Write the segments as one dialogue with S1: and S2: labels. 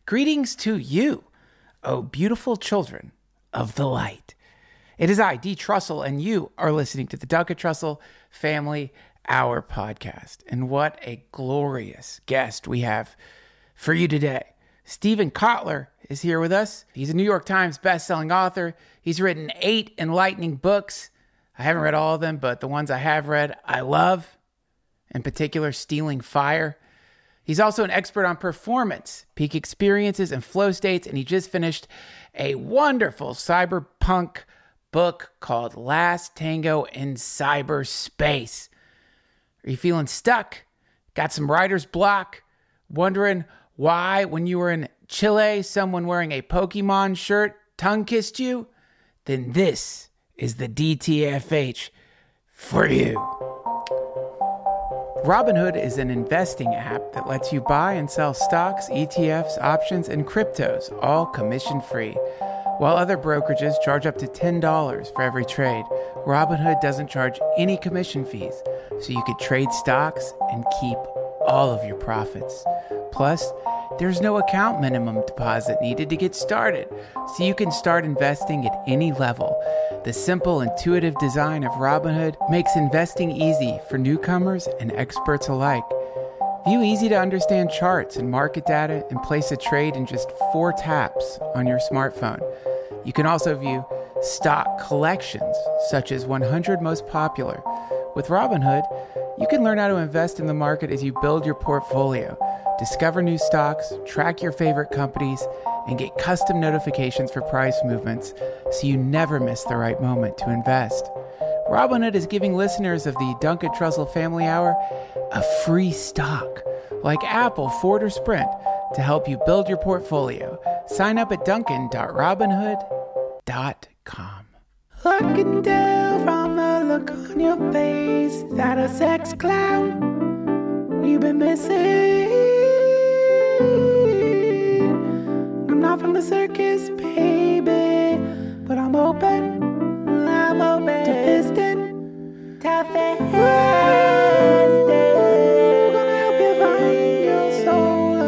S1: Greetings to you, O beautiful children of the light. It is I, D. Trussell, and you are listening to the Duncan Trussell Family Hour podcast. And what a glorious guest we have for you today. Steven Kotler is here with us. He's a New York Times bestselling author. He's written 8 enlightening books. I haven't read all of them, but the ones I have read, I love. In particular, Stealing Fire. He's also an expert on performance, peak experiences, and flow states, and he just finished a wonderful cyberpunk book called Last Tango in Cyberspace. Are you feeling stuck? Got some writer's block? Wondering why, when you were in Chile, someone wearing a Pokemon shirt tongue-kissed you? Then this is the DTFH for you. Robinhood is an investing app that lets you buy and sell stocks, ETFs, options, and cryptos, all commission-free. While other brokerages charge up to $10 for every trade, Robinhood doesn't charge any commission fees, so you could trade stocks and keep all of your profits. Plus, there's no account minimum deposit needed to get started, so you can start investing at any level. The simple, intuitive design of Robinhood makes investing easy for newcomers and experts alike. View easy-to-understand charts and market data and place a trade in just 4 taps on your smartphone. You can also view stock collections, such as 100 most popular. With Robinhood, you can learn how to invest in the market as you build your portfolio, discover new stocks, track your favorite companies, and get custom notifications for price movements so you never miss the right moment to invest. Robinhood is giving listeners of the Duncan Trussell Family Hour a free stock, like Apple, Ford, or Sprint, to help you build your portfolio. Sign up at duncan.robinhood.com. I can tell from the look on your face that a sex clown you've been missing. I'm not from the circus, baby, but I'm open to fisting, to fisting. Gonna help you find your soul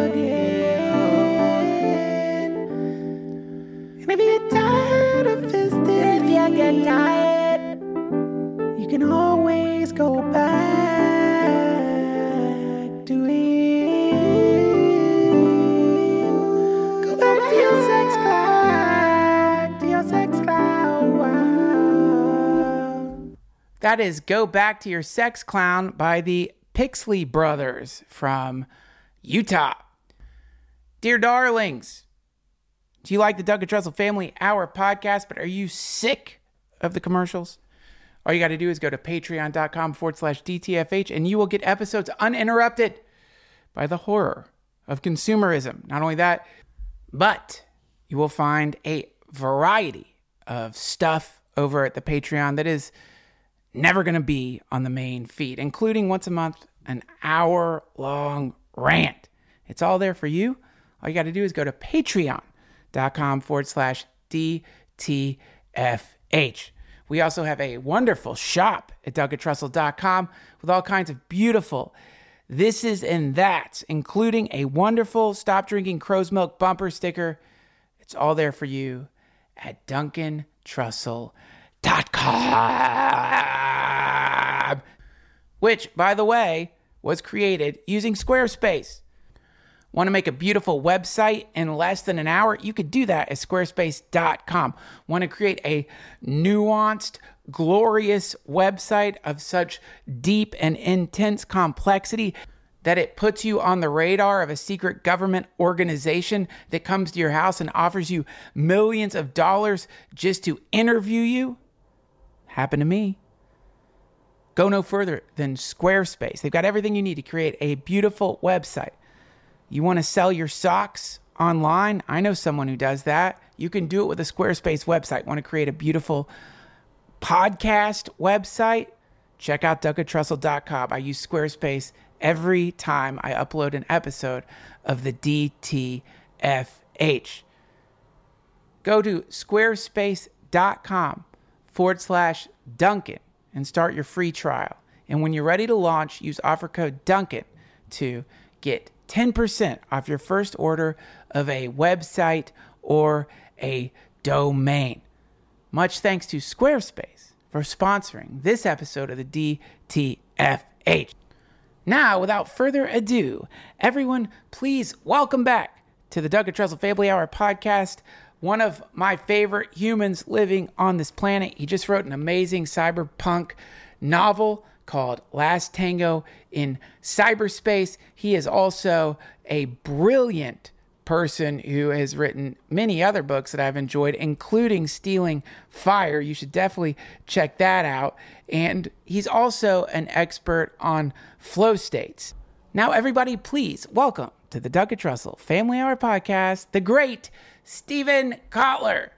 S1: again. And if you're tired of fisting, if you get tired, you can always go back to it. Go back to your sex cloud, to your sex cloud. Wow. That is Go Back to Your Sex Clown by the Pixley Brothers from Utah. Dear darlings, do you like the Duncan Trussell Family Hour podcast, but are you sick of the commercials? All you got to do is go to patreon.com/DTFH and you will get episodes uninterrupted by the horror of consumerism. Not only that, but you will find a variety of stuff over at the Patreon that is never going to be on the main feed, including once a month, an hour-long rant. It's all there for you. All you got to do is go to patreon.com/DTFH. We also have a wonderful shop at DuncanTrussell.com with all kinds of beautiful thises and that's, including a wonderful Stop Drinking Crow's Milk bumper sticker. It's all there for you at DuncanTrussell.com, which, by the way, was created using Squarespace. Want to make a beautiful website in less than an hour? You could do that at squarespace.com. Want to create a nuanced, glorious website of such deep and intense complexity that it puts you on the radar of a secret government organization that comes to your house and offers you millions of dollars just to interview you? Happened to me. Go no further than Squarespace. They've got everything you need to create a beautiful website. You want to sell your socks online? I know someone who does that. You can do it with a Squarespace website. Want to create a beautiful podcast website? Check out DuncanTrussell.com. I use Squarespace every time I upload an episode of the DTFH. Go to squarespace.com/Duncan and start your free trial. And when you're ready to launch, use offer code Duncan to get 10% off your first order of a website or a domain. Much thanks to Squarespace for sponsoring this episode of the DTFH. Now, without further ado, everyone, please welcome back to the Doug and Trussell Family Hour podcast. One of my favorite humans living on this planet. He just wrote an amazing cyberpunk novel called Last Tango in Cyberspace. He is also a brilliant person who has written many other books that I've enjoyed, including Stealing Fire. You should definitely check that out. And he's also an expert on flow states. Now, everybody, please welcome to the Doug and Trussell Family Hour podcast, the great Steven Kotler.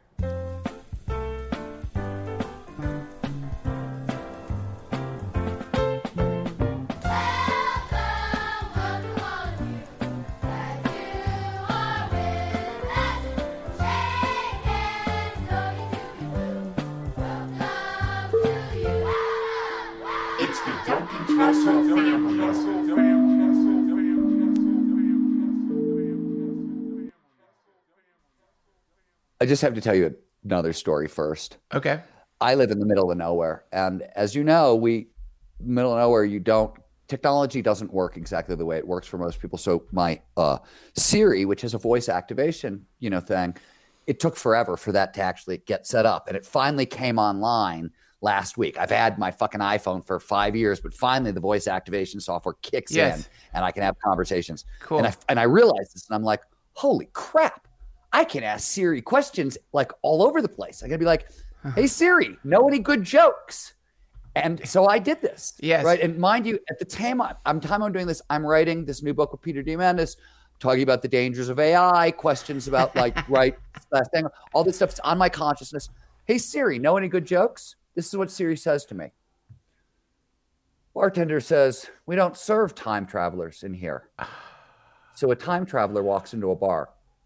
S2: I just have to tell you another story first.
S1: Okay.
S2: I live in the middle of nowhere. And as you know, middle of nowhere, technology doesn't work exactly the way it works for most people. So my Siri, which is a voice activation, thing, it took forever for that to actually get set up. And it finally came online last week. I've had my fucking iPhone for 5 years, but finally the voice activation software kicks in and I can have conversations.
S1: Cool.
S2: And I realized this and I'm like, holy crap. I can ask Siri questions like all over the place. I gotta be like, hey Siri, know any good jokes? And so I did this.
S1: Yes.
S2: Right. And mind you, at the time I'm doing this, I'm writing this new book with Peter Diamandis, talking about the dangers of AI, questions about last thing, all this stuff's on my consciousness. Hey Siri, know any good jokes? This is what Siri says to me. Bartender says, we don't serve time travelers in here. So a time traveler walks into a bar.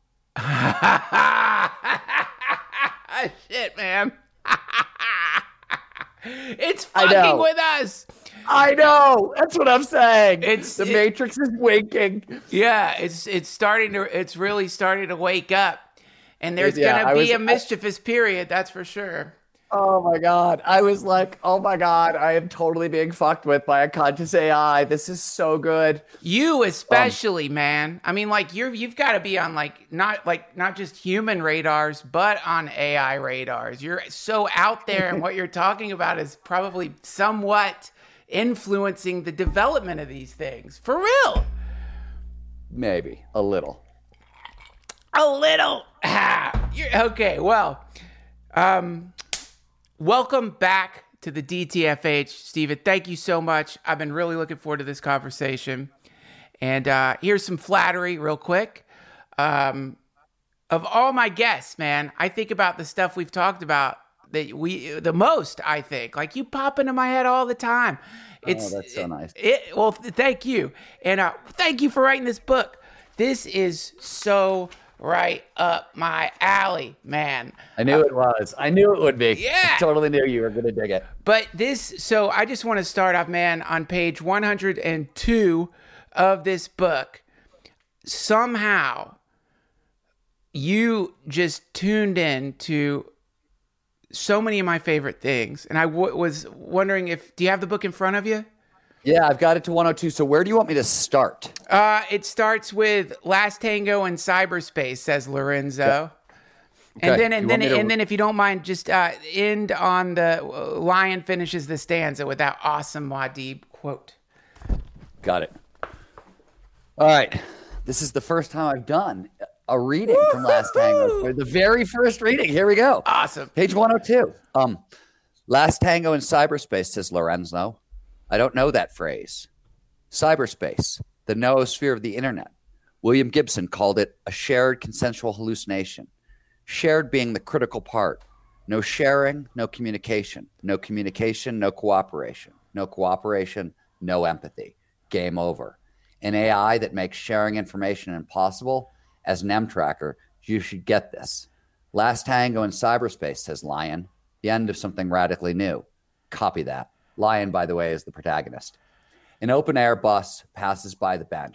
S1: Shit, man. It's fucking with us.
S2: I know. That's what I'm saying. The Matrix is winking.
S1: Yeah, it's really starting to wake up. And there's gonna be a mischievous period, that's for sure.
S2: Oh my God. I was like, oh my God, I am totally being fucked with by a conscious AI. This is so good.
S1: You especially, man. I mean, like you've got to be on not just human radars, but on AI radars. You're so out there, and what you're talking about is probably somewhat influencing the development of these things. For real.
S2: Maybe a little.
S1: Okay, well, welcome back to the DTFH, Steven. Thank you so much. I've been really looking forward to this conversation. And here's some flattery real quick. Of all my guests, man, I think about the stuff we've talked about the most, I think. Like, you pop into my head all the time.
S2: That's so nice.
S1: Well, thank you. And thank you for writing this book. This is so right up my alley, man.
S2: I knew it was. I knew it would be.
S1: Yeah.
S2: I totally knew you were going to dig it.
S1: But so I just want to start off, man, on page 102 of this book. Somehow, you just tuned in to so many of my favorite things. And I was wondering do you have the book in front of you?
S2: Yeah, I've got it to 102. So where do you want me to start?
S1: It starts with Last Tango in Cyberspace, says Lorenzo.
S2: Okay.
S1: And then if you don't mind, just end on the lion finishes the stanza with that awesome Muad'Dib quote.
S2: Got it. All right. This is the first time I've done a reading from Last Tango. The very first reading. Here we go.
S1: Awesome.
S2: Page 102. Last Tango in Cyberspace, says Lorenzo. I don't know that phrase. Cyberspace, the noosphere of the internet. William Gibson called it a shared consensual hallucination. Shared being the critical part. No sharing, no communication. No communication, no cooperation. No cooperation, no empathy. Game over. An AI that makes sharing information impossible. As an M-tracker, you should get this. Last Tango in Cyberspace, says Lion. The end of something radically new. Copy that. Lion, by the way, is the protagonist. An open-air bus passes by the bench.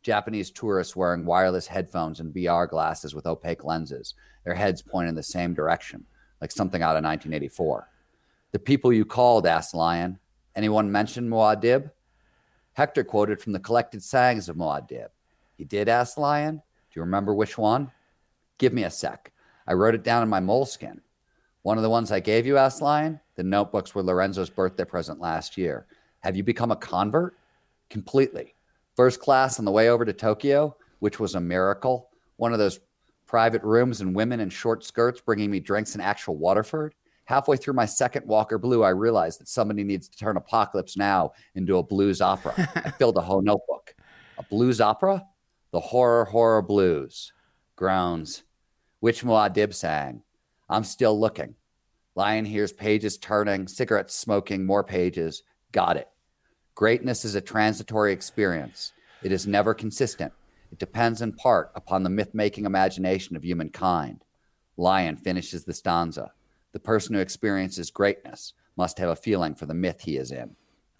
S2: Japanese tourists wearing wireless headphones and VR glasses with opaque lenses, their heads pointing in the same direction, like something out of 1984. The people you called, asked Lion. Anyone mention Muad'Dib? Hector quoted from the collected sayings of Muad'Dib. He did, asked Lion. Do you remember which one? Give me a sec. I wrote it down in my moleskin. One of the ones I gave you, asked Lion? The notebooks were Lorenzo's birthday present last year. Have you become a convert? Completely. First class on the way over to Tokyo, which was a miracle. One of those private rooms and women in short skirts bringing me drinks in actual Waterford. Halfway through my second Walker Blue, I realized that somebody needs to turn Apocalypse Now into a blues opera. I filled a whole notebook. A blues opera? The horror blues. Groans. Which Muad'Dib sang? I'm still looking. Lion hears pages turning, cigarettes smoking, more pages. Got it. Greatness is a transitory experience. It is never consistent. It depends in part upon the myth-making imagination of humankind. Lion finishes the stanza. The person who experiences greatness must have a feeling for the myth he is in.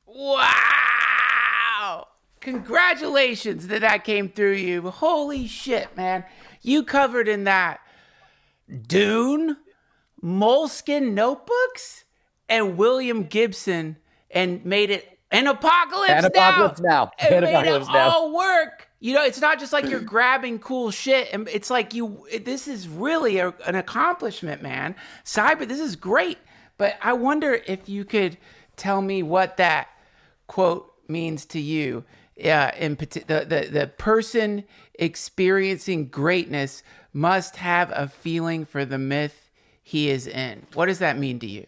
S1: Wow! Congratulations that came through you. Holy shit, man. You covered in that Dune, Moleskin notebooks, and Gibson, and made it an Apocalypse Now. It made it all work. You know, it's not just like you're grabbing cool shit, and it's like this is really an accomplishment, man. Cyber, this is great. But I wonder if you could tell me what that quote means to you. The person experiencing greatness must have a feeling for the myth he is in. What does that mean to you?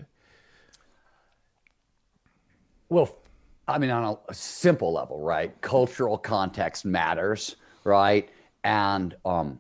S2: Well, I mean, on a simple level, right? Cultural context matters, right? And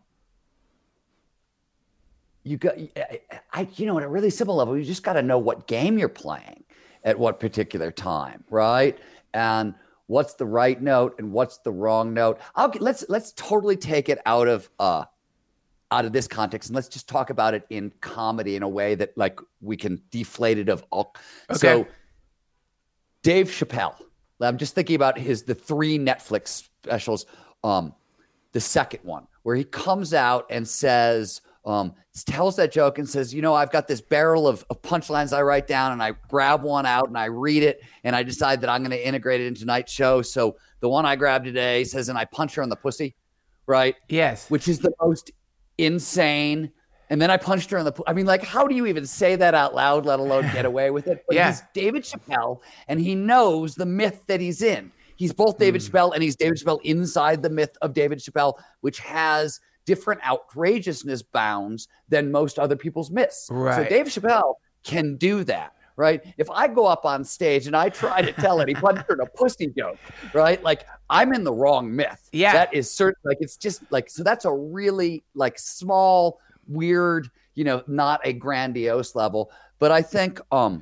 S2: at a really simple level, you just got to know what game you're playing at what particular time, right? And what's the right note and what's the wrong note. Let's totally take it out of this context, and let's just talk about it in comedy in a way that like we can deflate it of all. Okay. So Dave Chappelle, I'm just thinking about the 3 Netflix specials. The second one where he comes out and says, tells that joke and says, I've got this barrel of punchlines I write down, and I grab one out and I read it, and I decide that I'm going to integrate it into tonight's show. So the one I grabbed today says, and I punch her in the pussy, right?
S1: Yes.
S2: Which is the most insane. And then I punched her in the. I mean, like, how do you even say that out loud, let alone get away with it? But he's David Chappelle, and he knows the myth that he's in. He's both David Chappelle, and he's David Chappelle inside the myth of David Chappelle, which has different outrageousness bounds than most other people's myths.
S1: Right.
S2: So Dave Chappelle can do that, right? If I go up on stage and I try to tell it, he punched her in a pussy joke, right? Like, I'm in the wrong myth.
S1: Yeah.
S2: That is certain. Like, it's just like, so that's a really like small, weird, not a grandiose level. But I think, one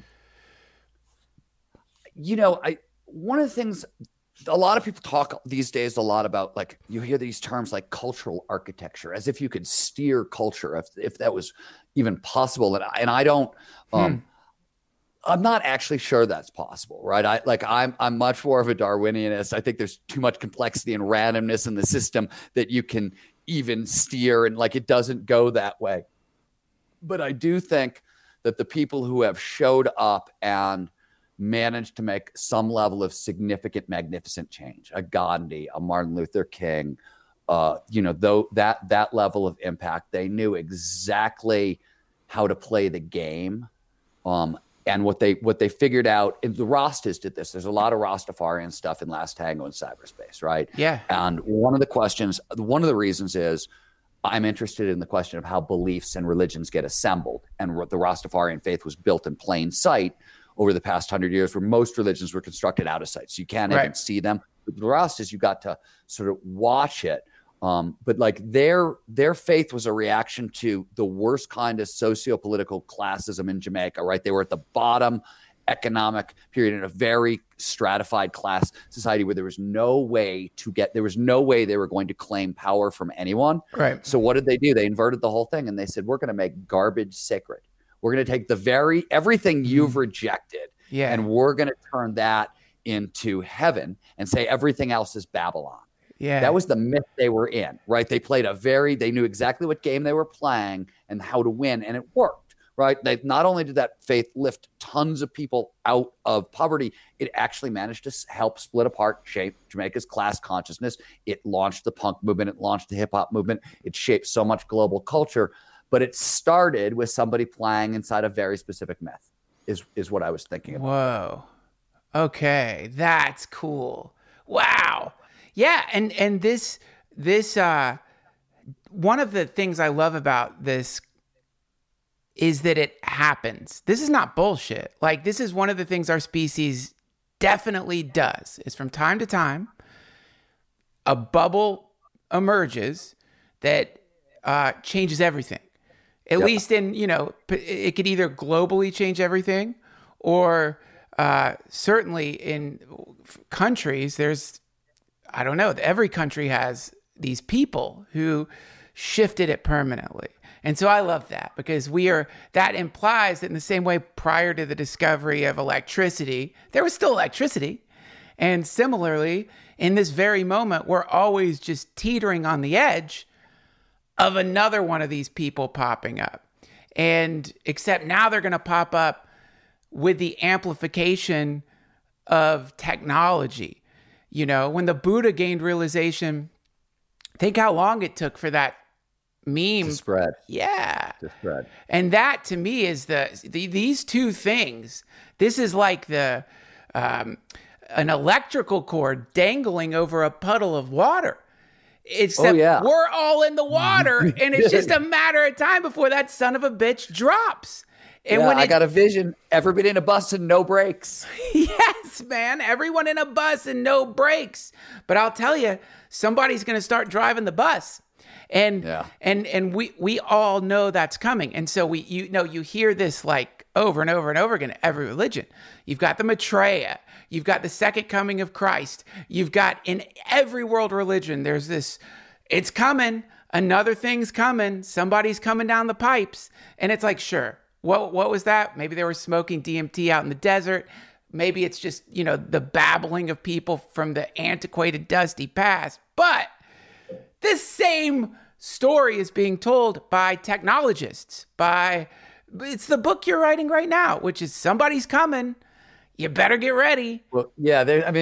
S2: of the things, a lot of people talk these days a lot about, like, you hear these terms like cultural architecture, as if you could steer culture, if that was even possible. And I don't, I'm not actually sure that's possible, right? I'm much more of a Darwinianist. I think there's too much complexity and randomness in the system that you can even steer, and like, it doesn't go that way. But I do think that the people who have showed up and managed to make some level of significant, magnificent change, a Gandhi, a Martin Luther King, though that level of impact, they knew exactly how to play the game. And what they figured out, and the Rastas did this. There's a lot of Rastafarian stuff in Last Tango in cyberspace, right?
S1: Yeah.
S2: And one of the reasons is I'm interested in the question of how beliefs and religions get assembled. And the Rastafarian faith was built in plain sight over the past 100 years, where most religions were constructed out of sight. So you can't even see them. With the Rastas, you got to sort of watch it. But like their faith was a reaction to the worst kind of socio-political classism in Jamaica, right? They were at the bottom economic period in a very stratified class society where there was no way they were going to claim power from anyone.
S1: Right.
S2: So what did they do? They inverted the whole thing, and they said, we're going to make garbage sacred. We're going to take everything you've rejected, and we're going to turn that into heaven and say everything else is Babylon.
S1: Yeah.
S2: That was the myth they were in, right? They knew exactly what game they were playing and how to win, and it worked, right? They not only did that faith lift tons of people out of poverty, it actually managed to help split apart, shape Jamaica's class consciousness. It launched the punk movement. It launched the hip hop movement. It shaped so much global culture, but it started with somebody playing inside a very specific myth, is what I was thinking about.
S1: Whoa. Okay. That's cool. Wow. Yeah. And this, one of the things I love about this is that it happens. This is not bullshit. Like, this is one of the things our species definitely does, is from time to time, a bubble emerges that changes everything. At least in, it could either globally change everything, or certainly in countries, I don't know, every country has these people who shifted it permanently. And so I love that, because that implies that in the same way prior to the discovery of electricity, there was still electricity. And similarly, in this very moment, we're always just teetering on the edge of another one of these people popping up. And except now they're going to pop up with the amplification of technology. When the Buddha gained realization, think how long it took for that meme
S2: to spread.
S1: Yeah.
S2: To spread.
S1: And that to me is these two things. This is like an electrical cord dangling over a puddle of water. Except we're all in the water, and it's just a matter of time before that son of a bitch drops. And I
S2: got a vision. Everybody in a bus and no brakes.
S1: Yes, man. Everyone in a bus and no brakes. But I'll tell you, somebody's going to start driving the bus. And we all know that's coming. And so you hear this like over and over and over again in every religion. You've got the Maitreya. You've got the second coming of Christ. You've got in every world religion, there's this, it's coming. Another thing's coming. Somebody's coming down the pipes. And it's like, sure. What was that? Maybe they were smoking DMT out in the desert. Maybe it's just, the babbling of people from the antiquated, dusty past. But this same story is being told by technologists, it's the book you're writing right now, which is somebody's coming. You better get ready.
S2: Well, yeah,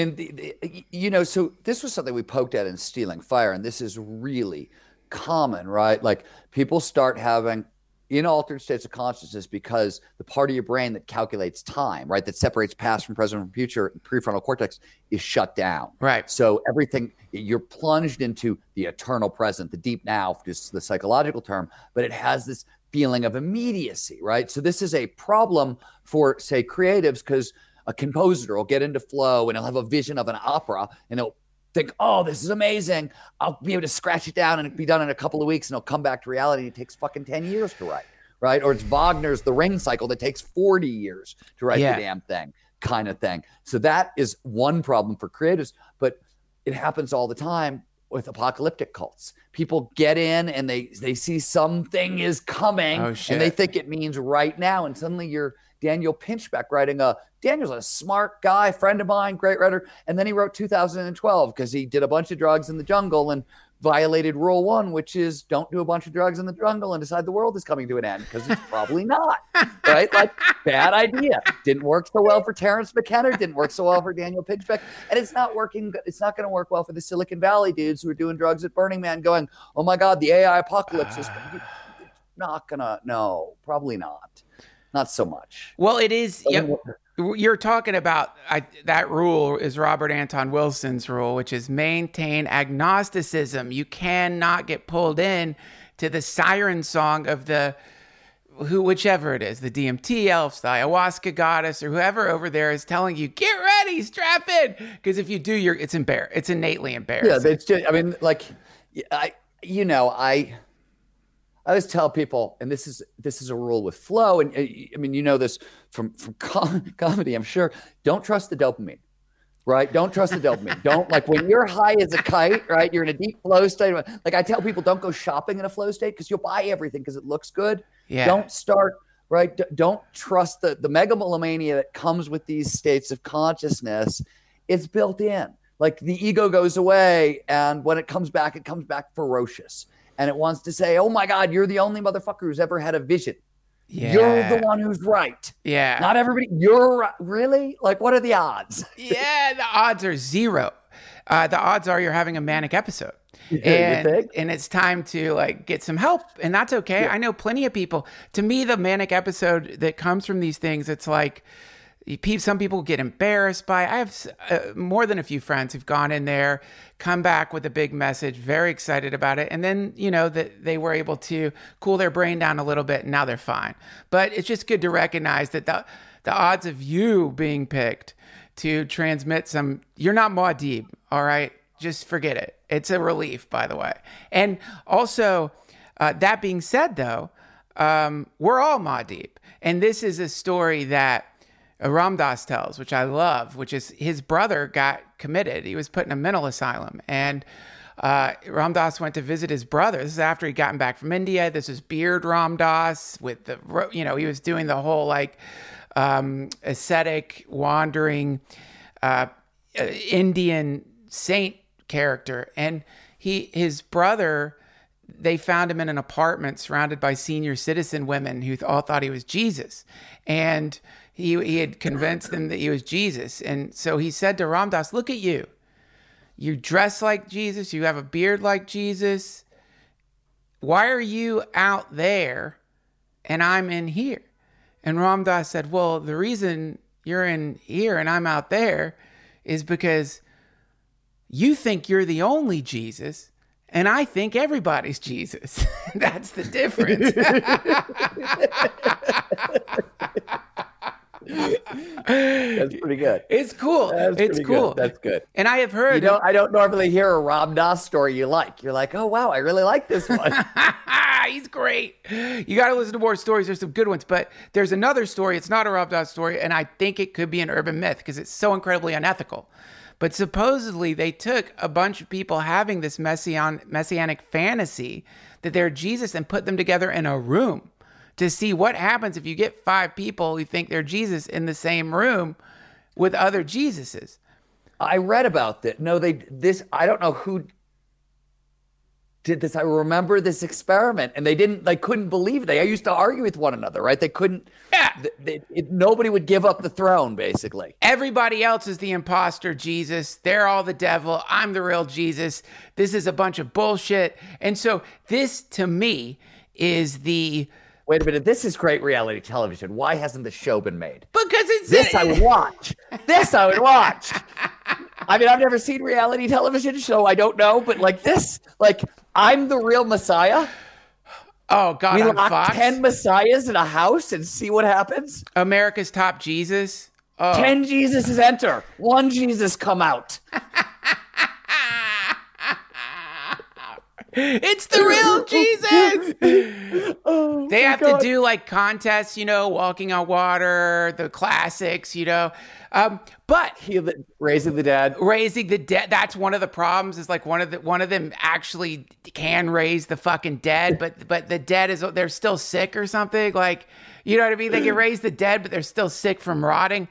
S2: so this was something we poked at in Stealing Fire, and this is really common, right? Like, people start having inaltered states of consciousness because the part of your brain that calculates time, right, that separates past from present from future, prefrontal cortex, is shut down.
S1: Right.
S2: So everything, you're plunged into the eternal present, the deep now, just the psychological term, but it has this feeling of immediacy, right? So this is a problem for, say, creatives, because a composer will get into flow and he'll have a vision of an opera and he'll think, oh, this is amazing. I'll be able to scratch it down and it'll be done in a couple of weeks, and it'll come back to reality. It takes fucking 10 years to write, right? Or it's Wagner's The Ring Cycle that takes 40 years to write the damn thing, kind of thing. So that is one problem for creatives, but it happens all the time with apocalyptic cults. People get in and they see something is coming and they think it means right now. And suddenly you're Daniel Pinchbeck writing Daniel's a smart guy, friend of mine, great writer. And then he wrote 2012 because he did a bunch of drugs in the jungle and violated rule 1, which is don't do a bunch of drugs in the jungle and decide the world is coming to an end, because it's probably not, right? Like, bad idea. Didn't work so well for Terrence McKenna, didn't work so well for Daniel Pinchbeck, and it's not working. It's not going to work well for the Silicon Valley dudes who are doing drugs at Burning Man going, oh my God, the AI apocalypse is not going to, no, probably not. Not so much.
S1: Well, it is. Yep. You're talking about that rule is Robert Anton Wilson's rule, which is maintain agnosticism. You cannot get pulled in to the siren song of whichever it is, the DMT elves, the ayahuasca goddess, or whoever over there is telling you, get ready, strap in. Because if you do, it's innately embarrassing.
S2: Yeah, it's just, I mean, like, I always tell people, and this is a rule with flow, and I mean, this from comedy, I'm sure. Don't trust the dopamine, right? Don't trust the dopamine. Don't, like, when you're high as a kite, right? You're in a deep flow state. Like, I tell people, don't go shopping in a flow state because you'll buy everything because it looks good.
S1: Yeah.
S2: Don't start, right? Don't trust the megalomania that comes with these states of consciousness. It's built in. Like the ego goes away, and when it comes back ferocious. And it wants to say, oh my God, you're the only motherfucker who's ever had a vision. Yeah. You're the one who's right.
S1: Yeah.
S2: Not everybody. You're right. Really? Like, what are the odds?
S1: Yeah, the odds are zero. The odds are you're having a manic episode. And it's time to like get some help, and that's okay. Yeah. I know plenty of people. To me, the manic episode that comes from these things, it's like some people get embarrassed by it. I have more than a few friends who've gone in there, come back with a big message, very excited about it, and then that they were able to cool their brain down a little bit, and now they're fine. But it's just good to recognize that the odds of you being picked to transmit some, you're not Muad'Dib, all right? Just forget it. It's a relief, by the way. And also, that being said, though, we're all Muad'Dib. And this is a story that Ram Dass tells, which I love, which is his brother got committed. He was put in a mental asylum. And Ram Dass went to visit his brother. This is after he'd gotten back from India. This is Beard Ram Dass with the, he was doing the whole like ascetic, wandering Indian saint character. And his brother, they found him in an apartment surrounded by senior citizen women who all thought he was Jesus. And he had convinced them that he was Jesus. And so he said to Ram Dass, look at you. You dress like Jesus. You have a beard like Jesus. Why are you out there and I'm in here? And Ram Dass said, well, the reason you're in here and I'm out there is because you think you're the only Jesus, and I think everybody's Jesus. That's the difference.
S2: That's pretty good.
S1: It's cool. It's cool.
S2: Good. That's good.
S1: And I have heard...
S2: I don't normally hear a Ram Dass story you like. You're like, oh, wow, I really like this one.
S1: He's great. You got to listen to more stories. There's some good ones. But there's another story. It's not a Ram Dass story, and I think it could be an urban myth because it's so incredibly unethical. But supposedly they took a bunch of people having this messianic fantasy that they're Jesus and put them together in a room to see what happens if you get 5 people who think they're Jesus in the same room with other Jesuses.
S2: I read about that. No, I don't know who did this. I remember this experiment, and they couldn't believe it. They used to argue with one another, right? They couldn't. Yeah. Nobody would give up the throne, basically.
S1: Everybody else is the imposter Jesus. They're all the devil. I'm the real Jesus. This is a bunch of bullshit. And so this, to me, is the...
S2: Wait a minute. This is great reality television. Why hasn't the show been made?
S1: Because it's...
S2: This I would watch. This I would watch. I mean, I've never seen reality television, so I don't know. But like this, I'm the real Messiah.
S1: Oh, God,
S2: we
S1: on
S2: lock
S1: Fox?
S2: 10 messiahs in a house and see what happens.
S1: America's Top Jesus.
S2: Oh. 10 Jesuses enter. 1 Jesus come out.
S1: It's the real Jesus.
S2: Oh,
S1: they have to do like contests, walking on water, the classics, but
S2: raising the dead.
S1: That's one of the problems. Is like one of them actually can raise the fucking dead, but the dead they're still sick or something. Like, you know what I mean? They can raise the dead, but they're still sick from rotting.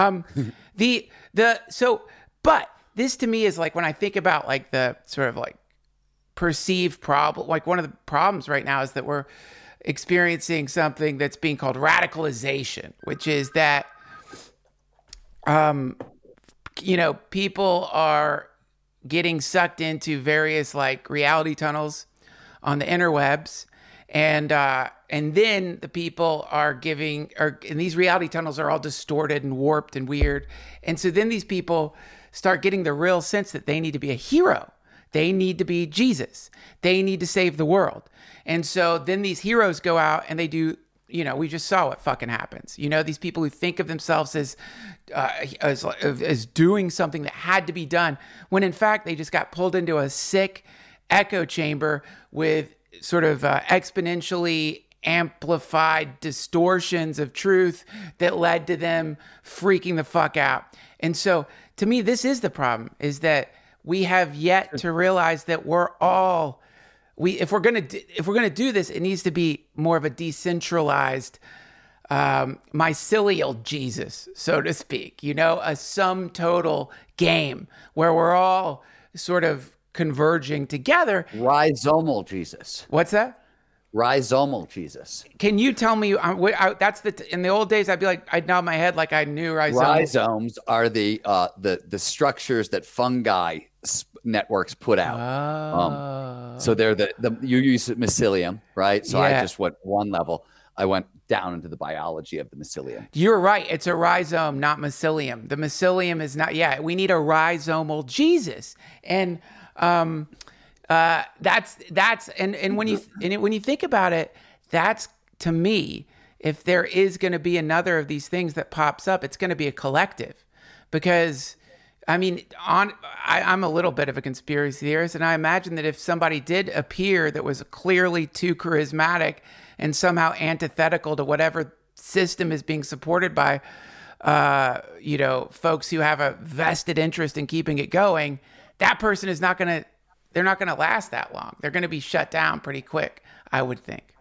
S1: But this to me is like when I think about like the sort of like perceived problem, like one of the problems right now is that we're experiencing something that's being called radicalization, which is that people are getting sucked into various like reality tunnels on the interwebs, and then the people and these reality tunnels are all distorted and warped and weird, and so then these people start getting the real sense that they need to be a hero. They need to be Jesus. They need to save the world. And so then these heroes go out and they do, we just saw what fucking happens. These people who think of themselves as doing something that had to be done, when in fact they just got pulled into a sick echo chamber with sort of exponentially amplified distortions of truth that led to them freaking the fuck out. And so to me, this is the problem, is that we have yet to realize that if we're gonna do this, it needs to be more of a decentralized mycelial Jesus, so to speak, a sum total game where we're all sort of converging together.
S2: Rhizomal Jesus.
S1: What's that?
S2: Rhizomal Jesus.
S1: Can you tell me? That's in the old days. I'd be like, I'd nod my head like I knew rhizomes.
S2: Rhizomes are the structures that fungi networks put out. So they're you use mycelium, right? So I just went one level. I went down into the biology of the mycelium.
S1: You're right. It's a rhizome, not mycelium. The mycelium is not. Yeah, we need a rhizomal Jesus, and that's and when you think about it, that's, to me, if there is going to be another of these things that pops up, it's going to be a collective, because I mean, I'm a little bit of a conspiracy theorist, and I imagine that if somebody did appear that was clearly too charismatic and somehow antithetical to whatever system is being supported by, folks who have a vested interest in keeping it going, that person is not going to. They're not going to last that long. They're going to be shut down pretty quick, I would think.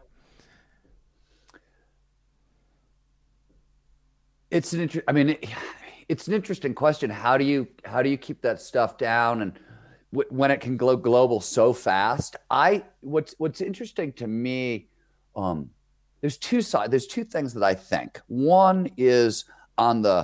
S2: It's an interesting question. How do you keep that stuff down, and when it can go global so fast? What's interesting to me, there's two sides. There's two things that I think. One is on the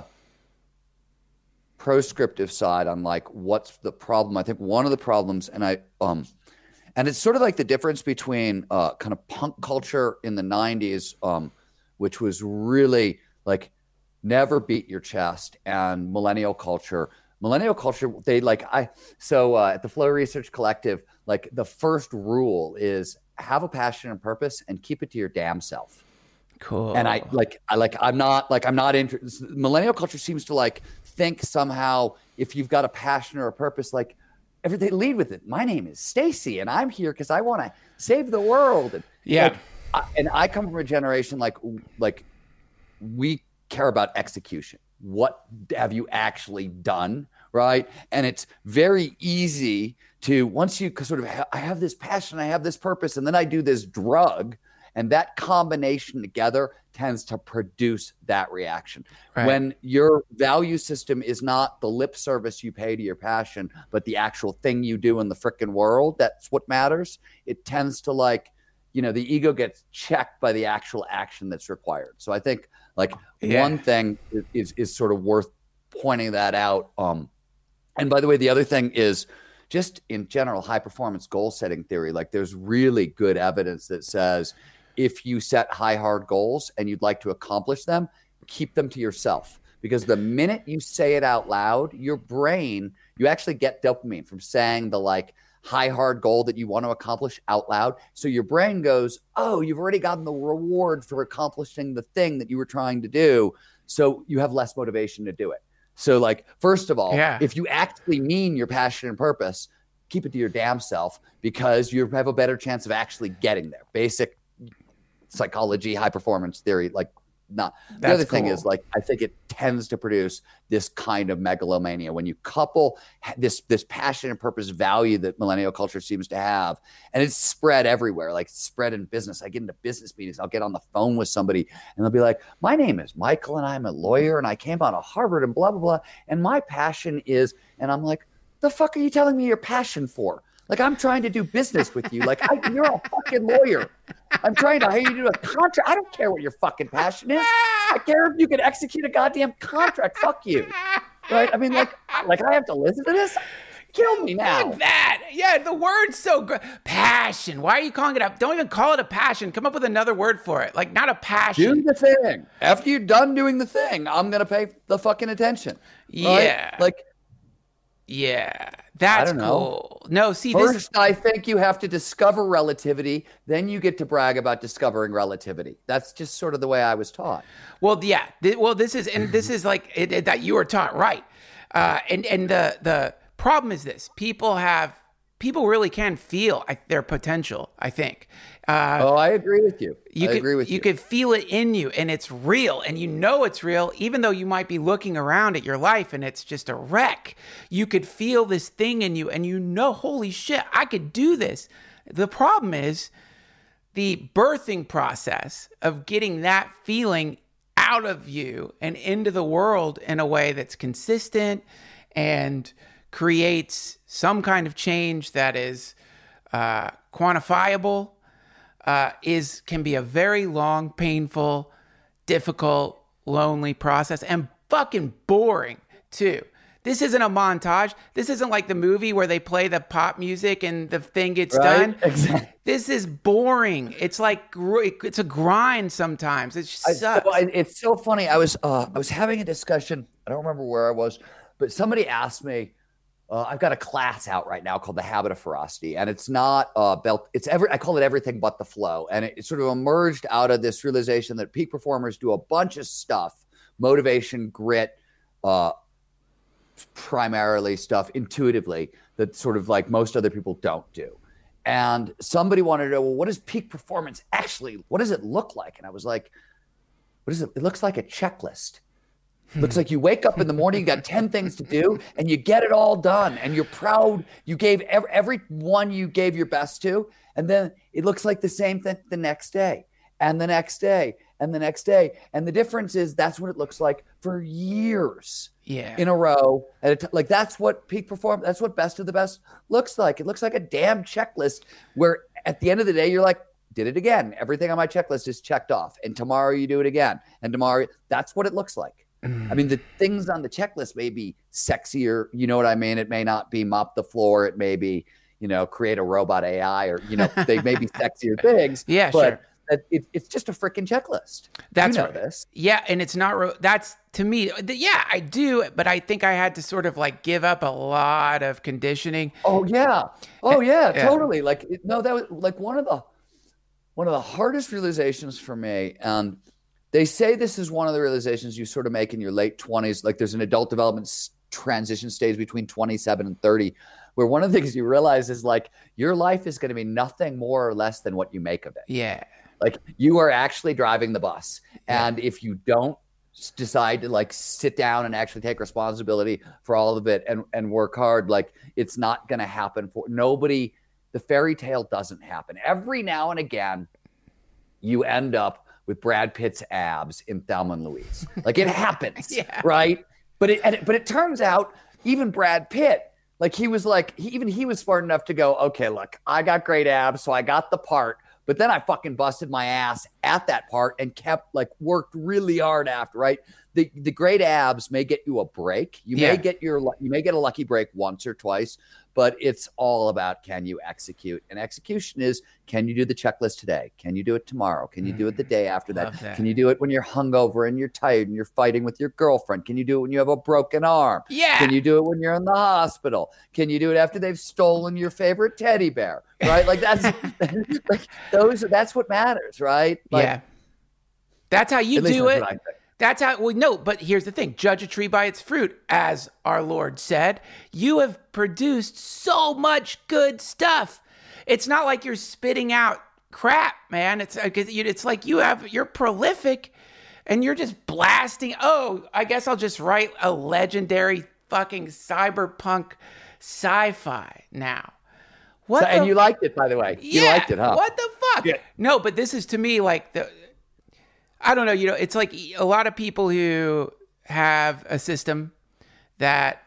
S2: proscriptive side, on like what's the problem. I think one of the problems, and it's sort of like the difference between kind of punk culture in the 90s, which was really like never beat your chest, and millennial culture, they at the Flow Research Collective, like the first rule is have a passion and purpose and keep it to your damn self.
S1: Cool.
S2: And I'm not interested. Millennial culture seems to like think somehow if you've got a passion or a purpose, like everything, lead with it. My name is Stacy, and I'm here because I want to save the world. And and I come from a generation like we care about execution. What have you actually done, right? And it's very easy to, once you sort of I have this passion, I have this purpose, and then I do this drug. And that combination together tends to produce that reaction. Right. When your value system is not the lip service you pay to your passion, but the actual thing you do in the frickin' world, that's what matters. It tends to the ego gets checked by the actual action that's required. So I think one thing is sort of worth pointing that out. And by the way, the other thing is just in general, high performance goal setting theory. Like there's really good evidence that says, if you set high, hard goals and you'd like to accomplish them, keep them to yourself. Because the minute you say it out loud, your brain, you actually get dopamine from saying the high, hard goal that you want to accomplish out loud. So your brain goes, oh, you've already gotten the reward for accomplishing the thing that you were trying to do. So you have less motivation to do it. So first of all, if you actually mean your passion and purpose, keep it to your damn self, because you have a better chance of actually getting there. Basic psychology, high performance theory, the other thing is I think it tends to produce this kind of megalomania when you couple this passion and purpose value that millennial culture seems to have, and it's spread everywhere. It's spread in business. I get into business meetings, I'll get on the phone with somebody and they'll be like, my name is Michael and I'm a lawyer and I came out of Harvard and blah blah blah, and my passion is, and I'm like, the fuck are you telling me your passion for? I'm trying to do business with you. You're a fucking lawyer. I'm trying to hire you to do a contract. I don't care what your fucking passion is. I care if you can execute a goddamn contract. Fuck you. Right? I mean, I have to listen to this? Kill me now.
S1: That. Yeah, the word's so good. Passion. Why are you calling it up? Don't even call it a passion. Come up with another word for it. Not a passion.
S2: Do the thing. After you're done doing the thing, I'm going to pay the fucking attention.
S1: Yeah.
S2: Right?
S1: Yeah, that's cool. No, see,
S2: first, I think you have to discover relativity. Then you get to brag about discovering relativity. That's just sort of the way I was taught.
S1: Well, yeah. This is that you were taught right. And the problem is this: people really can feel their potential, I think.
S2: I agree with you.
S1: You could feel it in you, and it's real, and it's real, even though you might be looking around at your life and it's just a wreck. You could feel this thing in you, and holy shit, I could do this. The problem is the birthing process of getting that feeling out of you and into the world in a way that's consistent and creates some kind of change that is quantifiable, can be a very long, painful, difficult, lonely process, and fucking boring too. This isn't a montage. This isn't like the movie where they play the pop music and the thing gets done.
S2: Exactly.
S1: This is boring. It's like it's a grind sometimes. It sucks.
S2: It's so funny. I was having a discussion. I don't remember where I was, but somebody asked me. I've got a class out right now called The Habit of Ferocity, and it's not I call it everything but the flow, and it sort of emerged out of this realization that peak performers do a bunch of stuff, motivation, grit, primarily stuff intuitively that sort of like most other people don't do. And somebody wanted to know, well, what is peak performance actually? What does it look like? And I was like, what is it? It looks like a checklist. It looks like you wake up in the morning, you got 10 things to do, and you get it all done. And you're proud you gave every one you gave your best to. And then it looks like the same thing the next day and the next day and the next day. And the difference is that's what it looks like for years in a row. Like that's what peak performance, that's what best of the best looks like. It looks like a damn checklist where at the end of the day, you're like, did it again. Everything on my checklist is checked off. And tomorrow you do it again. And tomorrow, that's what it looks like. I mean, the things on the checklist may be sexier. You know what I mean? It may not be mop the floor. It may be, create a robot AI or, they may be sexier things.
S1: Yeah,
S2: but
S1: sure.
S2: It's just a freaking checklist.
S1: That's
S2: right. This.
S1: Yeah. And it's not, that's to me, I do. But I think I had to sort of like give up a lot of conditioning.
S2: Oh, yeah. Totally. Like, no, that was like one of the hardest realizations for me. And they say this is one of the realizations you sort of make in your late 20s. Like there's an adult development transition stage between 27 and 30, where one of the things you realize is like your life is going to be nothing more or less than what you make of it.
S1: Yeah.
S2: Like you are actually driving the bus. And if you don't decide to like sit down and actually take responsibility for all of it and work hard, like it's not going to happen for nobody. The fairy tale doesn't happen. Every now and again, you end up with Brad Pitt's abs in Thelma and Louise. Like it happens, right? But it turns out even Brad Pitt, like he was smart enough to go, okay, look, I got great abs, so I got the part, but then I fucking busted my ass at that part and worked really hard after, right? The great abs may get you a break. You may get a lucky break once or twice, but it's all about can you execute? And execution is, can you do the checklist today? Can you do it tomorrow? Can you do it the day after that? Can you do it when you're hungover and you're tired and you're fighting with your girlfriend? Can you do it when you have a broken arm?
S1: Yeah.
S2: Can you do it when you're in the hospital? Can you do it after they've stolen your favorite teddy bear? Right? Like that's that's what matters, right? Like,
S1: that's how you do it. That's how, no, but here's the thing. Judge a tree by its fruit, as our Lord said. You have produced so much good stuff. It's not like you're spitting out crap, man. It's like you're prolific and you're just blasting. Oh, I guess I'll just write a legendary fucking cyberpunk sci-fi now.
S2: And you liked it, by the way.
S1: Yeah,
S2: you liked it, huh?
S1: What the fuck? Yeah. No, but this is to me like I don't know, it's like a lot of people who have a system that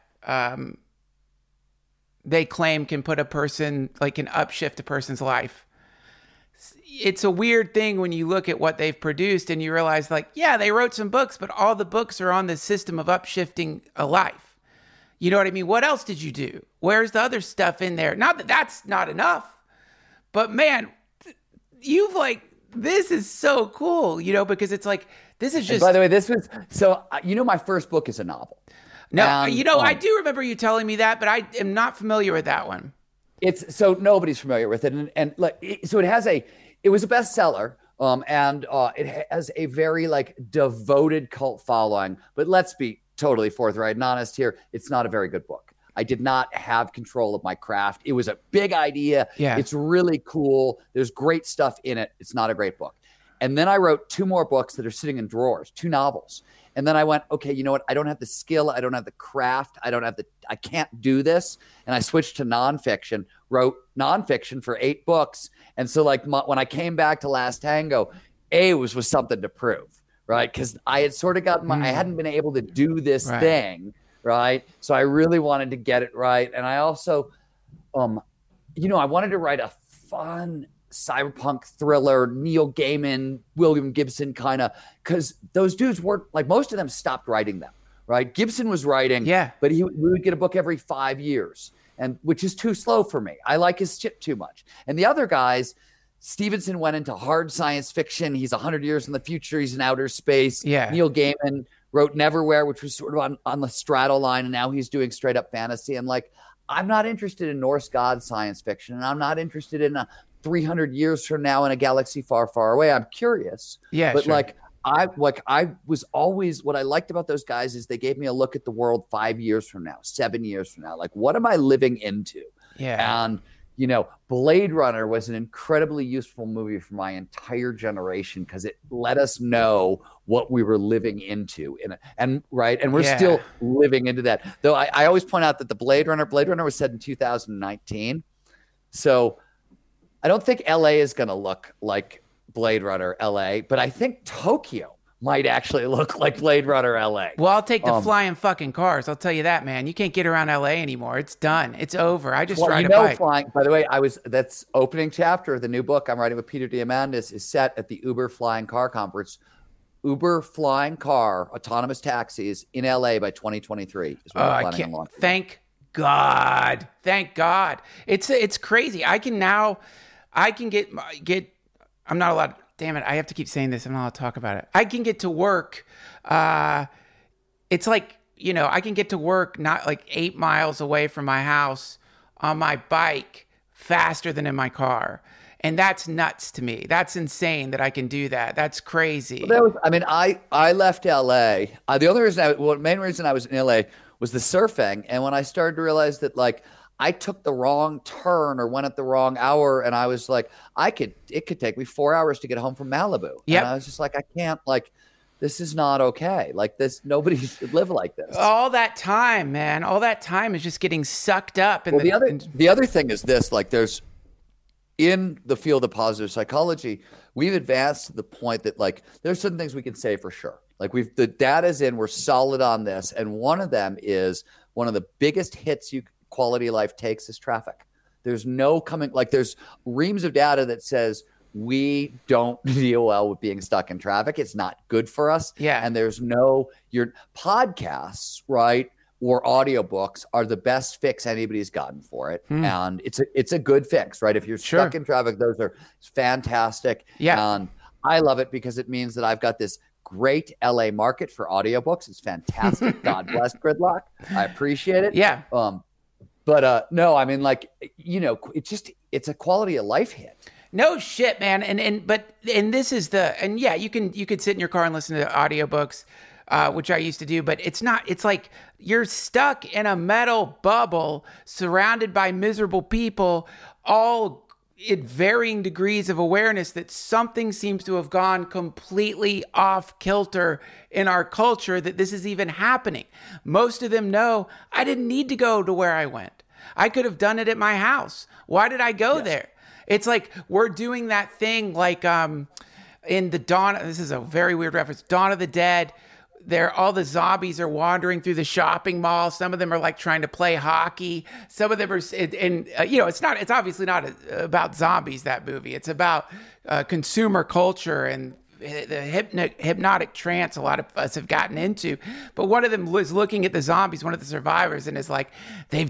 S1: they claim can put a person, like can upshift a person's life. It's a weird thing when you look at what they've produced and you realize like, yeah, they wrote some books, but all the books are on the system of upshifting a life. You know what I mean? What else did you do? Where's the other stuff in there? Not that that's not enough, but man, you've like, this is so cool, because it's like, this is just.
S2: And by the way, this was, so, my first book is a novel.
S1: No, I do remember you telling me that, but I am not familiar with that one.
S2: It's so nobody's familiar with it. And so it was a bestseller. And it has a very like devoted cult following, but let's be totally forthright and honest here. It's not a very good book. I did not have control of my craft. It was a big idea.
S1: Yeah.
S2: It's really cool. There's great stuff in it. It's not a great book. And then I wrote 2 more books that are sitting in drawers, 2 novels. And then I went, okay, you know what? I don't have the skill. I don't have the craft. I can't do this. And I switched to nonfiction, wrote nonfiction for 8 books. And so like when I came back to Last Tango, was something to prove. right? Because I had sort of gotten I hadn't been able to do this
S1: Right.
S2: thing, right? So I really wanted to get it right. And I also, I wanted to write a fun cyberpunk thriller, Neil Gaiman, William Gibson kind of, because those dudes weren't, like, most of them stopped writing them, right? Gibson was writing, but we would get a book every 5 years, and which is too slow for me. I like his shit too much. And the other guys, Stevenson went into hard science fiction. He's 100 years in the future. He's in outer space.
S1: Yeah.
S2: Neil Gaiman wrote Neverwhere, which was sort of on the straddle line, and now he's doing straight up fantasy. And like, I'm not interested in Norse god science fiction, and I'm not interested in 300 years from now in a galaxy far, far away. I'm curious.
S1: Yeah,
S2: but
S1: sure.
S2: I was always, what I liked about those guys is they gave me a look at the world 5 years from now, 7 years from now. Like, what am I living into?
S1: Yeah.
S2: And, Blade Runner was an incredibly useful movie for my entire generation because it let us know what we were living into. And we're still living into that. Though I always point out that the Blade Runner was set in 2019. So I don't think LA is going to look like Blade Runner LA, but I think Tokyo might actually look like Blade Runner LA.
S1: Well, I'll take the flying fucking cars. I'll tell you that, man. You can't get around LA anymore. It's done. It's over. I just ride a bike.
S2: Flying. By the way, that's opening chapter of the new book I'm writing with Peter Diamandis is set at the Uber Flying Car Conference. Uber Flying Car, autonomous taxis in LA by 2023 is what I'm planning on launching.
S1: Thank God. It's crazy. I can get. I'm not allowed. Damn it! I have to keep saying this. I'm not allowed to talk about it. I can get to work. It's like, I can get to work not like 8 miles away from my house on my bike faster than in my car, and that's nuts to me. That's insane that I can do that. That's crazy.
S2: Well, I left LA. The main reason I was in LA was the surfing, and when I started to realize that, like, I took the wrong turn or went at the wrong hour, and I was like, it could take me 4 hours to get home from Malibu.
S1: Yep.
S2: And I was just like, I can't, like, this is not okay. Like, this, nobody should live like this.
S1: All that time, man, is just getting sucked up.
S2: And the other thing is this, like, in the field of positive psychology, we've advanced to the point that, like, there's certain things we can say for sure. Like, the data's in, we're solid on this. And one of them is one of the biggest hits quality of life takes is traffic. There's there's reams of data that says we don't deal well with being stuck in traffic. It's not good for us.
S1: Yeah.
S2: And your podcasts, right, or audiobooks are the best fix anybody's gotten for it. And it's a good fix, right? If you're stuck in traffic, those are fantastic.
S1: Yeah.
S2: And I love it because it means that I've got this great LA market for audiobooks. It's fantastic. God bless Gridlock. I appreciate it.
S1: Yeah.
S2: But no, I mean, like, it's a quality of life hit.
S1: No shit, man. And this is you could sit in your car and listen to audiobooks, which I used to do, but it's like you're stuck in a metal bubble surrounded by miserable people, all at varying degrees of awareness that something seems to have gone completely off kilter in our culture, that this is even happening. Most of them know I didn't need to go to where I went. I could have done it at my house. Why did I go there? It's like we're doing that thing like in the Dawn, this is a very weird reference, Dawn of the Dead, all the zombies are wandering through the shopping mall. Some of them are like trying to play hockey. Some of them are, it's obviously not about zombies, that movie. It's about consumer culture and the hypnotic trance a lot of us have gotten into. But one of them was looking at the zombies, one of the survivors, and is like,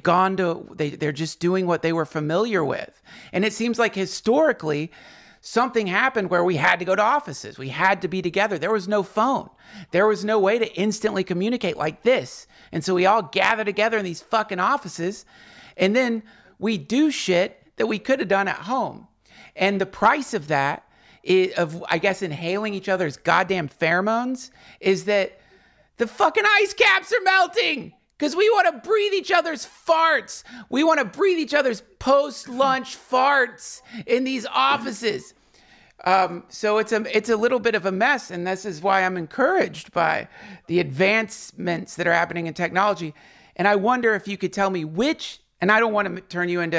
S1: they're just doing what they were familiar with. And it seems like historically, something happened where we had to go to offices. We had to be together. There was no phone. There was no way to instantly communicate like this. And so we all gather together in these fucking offices, and then we do shit that we could have done at home. And the price of that, of I guess inhaling each other's goddamn pheromones, is that the fucking ice caps are melting. Because we want to breathe each other's farts. We want to breathe each other's post-lunch farts in these offices. So it's a little bit of a mess, and this is why I'm encouraged by the advancements that are happening in technology. And I wonder if you could tell me which, and I don't want to turn you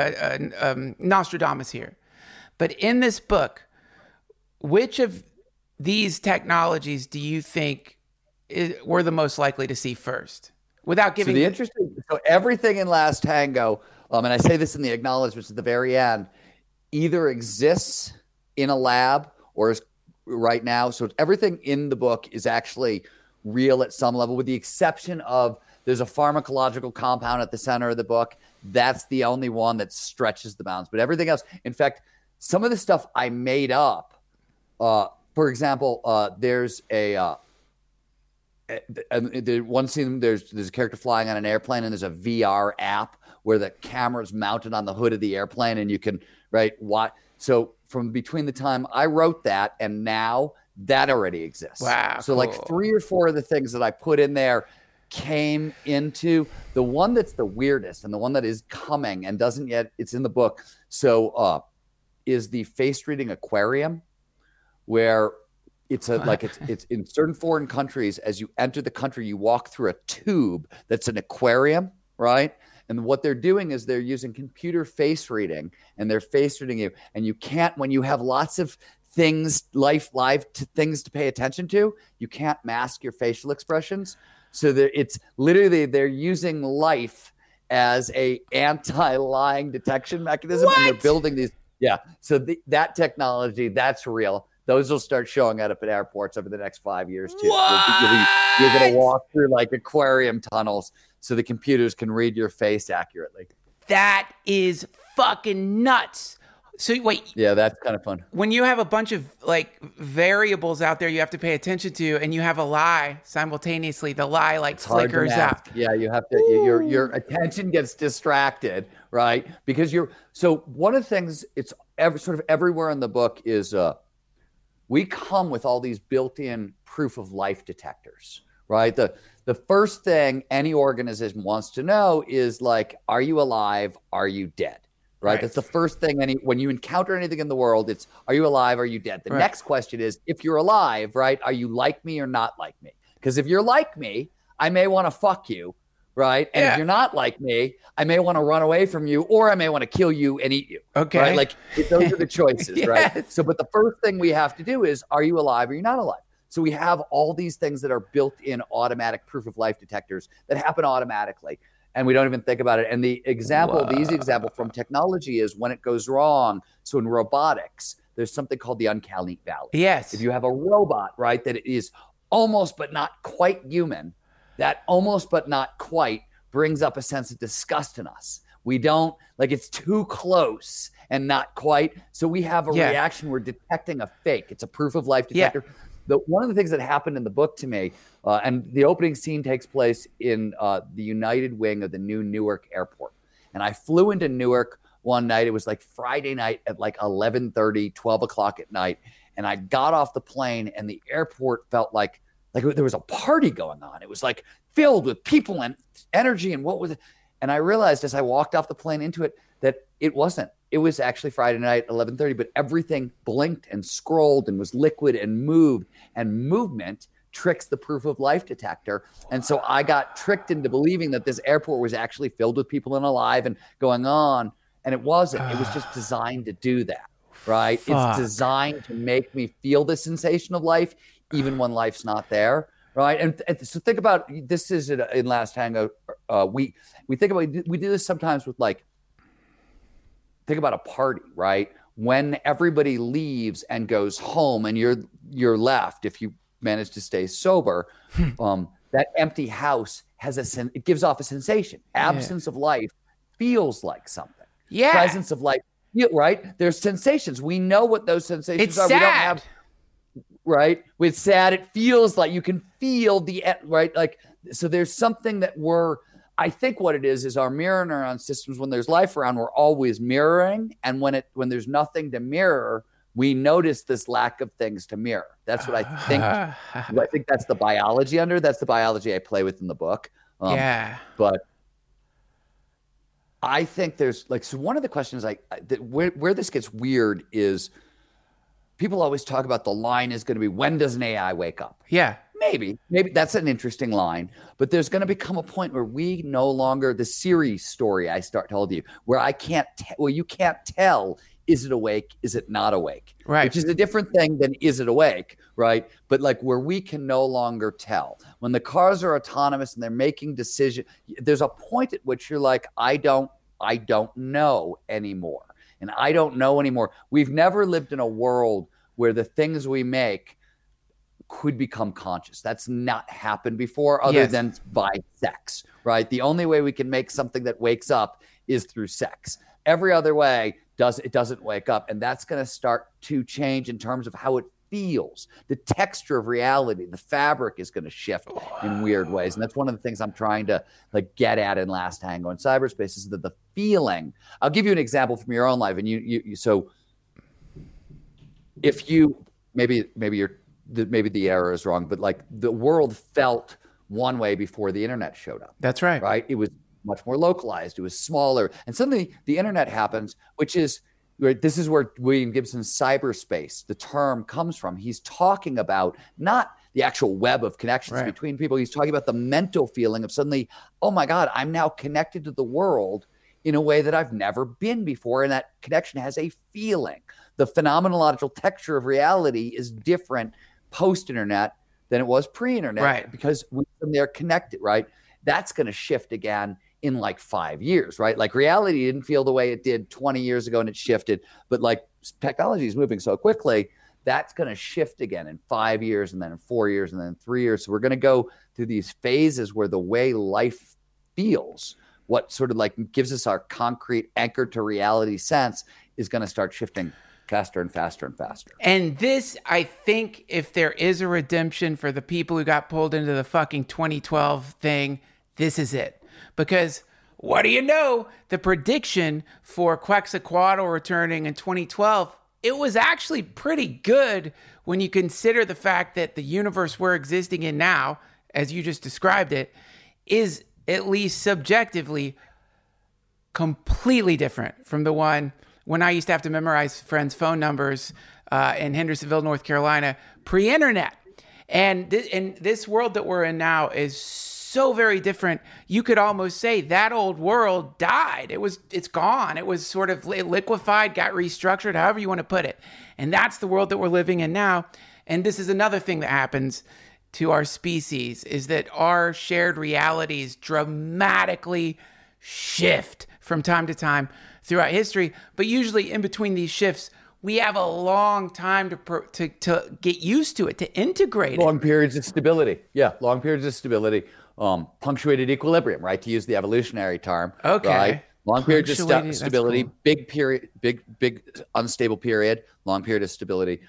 S1: into Nostradamus here, but in this book, which of these technologies do you think we're the most likely to see first? Without giving
S2: so everything in Last Tango, and I say this in the acknowledgments at the very end, either exists in a lab or is right now. So everything in the book is actually real at some level, with the exception of there's a pharmacological compound at the center of the book. That's the only one that stretches the bounds. But everything else, in fact, some of the stuff I made up, for example, there's the one scene, there's a character flying on an airplane, and there's a VR app where the camera's mounted on the hood of the airplane, and you can watch. So from between the time I wrote that and now, that already exists.
S1: Wow.
S2: So
S1: cool.
S2: like 3 or 4 of the things that I put in there came into the one that's the weirdest, and the one that is coming and doesn't yet, it's in the book. So is the face reading aquarium, where it's it's in certain foreign countries. As you enter the country, you walk through a tube that's an aquarium, right? And what they're doing is they're using computer face reading, and they're face reading you. And you can't, when you have lots of things, live things to pay attention to, you can't mask your facial expressions. So it's literally, they're using life as a anti-lying detection mechanism.
S1: What?
S2: And they're building these. Yeah. So that technology, that's real. Those will start showing up at airports over the next 5 years too. You're going to walk through like aquarium tunnels so the computers can read your face accurately.
S1: That is fucking nuts. So wait.
S2: Yeah, that's kind of fun.
S1: When you have a bunch of like variables out there you have to pay attention to, and you have a lie simultaneously, the lie like flickers out.
S2: Yeah, you have to. Your attention gets distracted, right? Because so one of the things, it's sort of everywhere in the book is we come with all these built-in proof of life detectors, right? The first thing any organization wants to know is like, are you alive? Are you dead? Right? That's the first thing when you encounter anything in the world, it's, are you alive? Are you dead? The next question is, if you're alive, right? Are you like me or not like me? Because if you're like me, I may want to fuck you, right? And if you're not like me, I may want to run away from you, or I may want to kill you and eat you.
S1: Okay.
S2: Right? Like those are the choices,
S1: Yes.
S2: right? So, but the first thing we have to do is, are you alive or you're not alive? So we have all these things that are built-in automatic proof of life detectors that happen automatically, and we don't even think about it. And the easy example from technology is when it goes wrong. So in robotics, there's something called the uncanny valley.
S1: Yes.
S2: If you have a robot, right, that is almost but not quite human, that almost but not quite brings up a sense of disgust in us. We don't, like, it's too close and not quite. So we have a reaction. We're detecting a fake. It's a proof of life detector. Yeah. One of the things that happened in the book to me, and the opening scene takes place in the United wing of the new Newark airport. And I flew into Newark one night. It was like Friday night at like 11:30, 12 o'clock at night. And I got off the plane, and the airport felt like there was a party going on. It was like filled with people and energy and what was it? And I realized as I walked off the plane into it that it wasn't. It was actually Friday night, 11:30, but everything blinked and scrolled and was liquid and moved, and movement tricks the proof of life detector. And so I got tricked into believing that this airport was actually filled with people and alive and going on. And it wasn't. It was just designed to do that, right? It's designed to make me feel the sensation of life, even when life's not there. Right. And so think about, this is in Last Tango. We think about, we do this sometimes with think about a party, right? When everybody leaves and goes home and you're left, if you manage to stay sober, that empty house it gives off a sensation. Absence of life feels like something.
S1: Yeah.
S2: Presence of life, right? There's sensations. We know what those sensations are.
S1: Sad.
S2: We don't have, right? It's sad. It feels like you can feel right? Like, so there's something that I think what it is our mirror neuron systems, when there's life around, we're always mirroring. And when there's nothing to mirror, we notice this lack of things to mirror. That's what I think. I think that's the biology that's the biology I play with in the book. But I think there's so one of the questions where this gets weird is people always talk about the line is going to be, when does an AI wake up?
S1: Yeah.
S2: Maybe that's an interesting line, but there's going to become a point where we no longer, the Siri story I told you, where you can't tell is it awake? Is it not awake?
S1: Right.
S2: Which is a different thing than is it awake, right? But like where we can no longer tell. When the cars are autonomous and they're making decisions, there's a point at which you're like, I don't know anymore. And I don't know anymore. We've never lived in a world where the things we make could become conscious. That's not happened before other than by sex, right? The only way we can make something that wakes up is through sex. Every other way doesn't wake up. And that's going to start to change in terms of how it feels. The texture of reality, the fabric is going to shift in weird ways. And that's one of the things I'm trying to like get at in Last Tango in Cyberspace is that the feeling. I'll give you an example from your own life. And you so if you maybe the error is wrong, but like the world felt one way before the internet showed up.
S1: That's right.
S2: Right. It was much more localized. It was smaller. And suddenly the internet happens, which is right. This is where William Gibson's cyberspace, the term comes from. He's talking about not the actual web of connections between people. He's talking about the mental feeling of suddenly, oh my God, I'm now connected to the world in a way that I've never been before. And that connection has a feeling. The phenomenological texture of reality is different post-internet than it was pre-internet,
S1: right?
S2: Because they're connected, right? That's going to shift again in like 5 years, right? Like reality didn't feel the way it did 20 years ago and it shifted, but like technology is moving so quickly, that's going to shift again in 5 years and then in 4 years and then in 3 years. So we're going to go through these phases where the way life feels, what sort of like gives us our concrete anchor to reality sense is going to start shifting faster and faster and faster.
S1: And this, I think, if there is a redemption for the people who got pulled into the fucking 2012 thing, this is it. Because what do you know? The prediction for Quetzalcoatl returning in 2012, it was actually pretty good when you consider the fact that the universe we're existing in now, as you just described it, is at least subjectively completely different from the one when I used to have to memorize friends' phone numbers in Hendersonville, North Carolina, pre-internet. And this world that we're in now is so very different. You could almost say that old world died. It's gone. It was sort of liquefied, got restructured, however you want to put it. And that's the world that we're living in now. And this is another thing that happens to our species, is that our shared realities dramatically shift from time to time throughout history. But usually in between these shifts, we have a long time to get used to it, to integrate it.
S2: Long periods of stability. Yeah, long periods of stability. Punctuated equilibrium, right? To use the evolutionary term.
S1: Okay.
S2: Right? Long periods of stability, cool. Big period, big unstable period, long period of stability.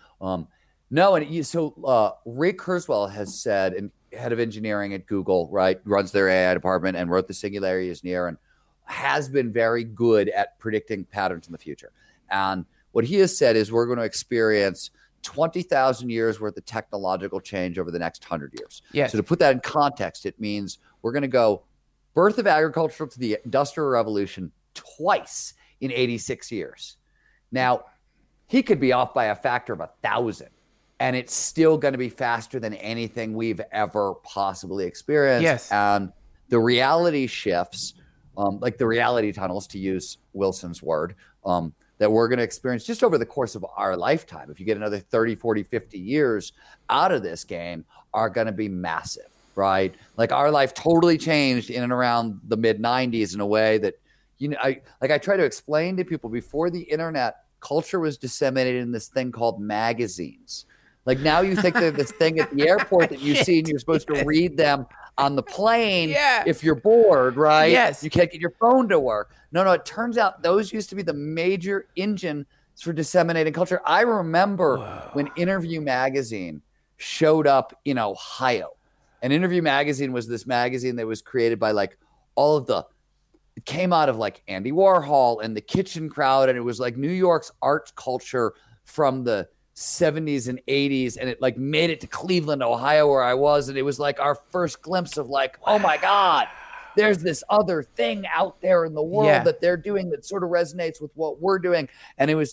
S2: Ray Kurzweil has said, and head of engineering at Google, right, runs their AI department and wrote The Singularity is Near, and has been very good at predicting patterns in the future. And what he has said is we're going to experience 20,000 years worth of technological change over the next 100 years.
S1: Yes.
S2: So to put that in context, it means we're going to go birth of agriculture to the Industrial Revolution twice in 86 years. Now, he could be off by a factor of 1,000, and it's still going to be faster than anything we've ever possibly experienced.
S1: Yes.
S2: And the reality shifts, like the reality tunnels, to use Wilson's word, that we're going to experience just over the course of our lifetime. If you get another 30, 40, 50 years out of this game, are going to be massive, right? Like our life totally changed in and around the mid 90s in a way that, I try to explain to people before the internet, culture was disseminated in this thing called magazines. Like now you think they're this thing at the airport that you see and you're supposed to read them on the plane if you're bored, right?
S1: Yes.
S2: You can't get your phone to work. No, it turns out those used to be the major engine for disseminating culture. I remember when Interview Magazine showed up in Ohio. And Interview Magazine was this magazine that was created by like it came out of like Andy Warhol and the Kitchen Crowd. And it was like New York's art culture from the 70s and 80s, and it like made it to Cleveland, Ohio, where I was, and it was like our first glimpse of like, oh my God, there's this other thing out there in the world that they're doing that sort of resonates with what we're doing. And it was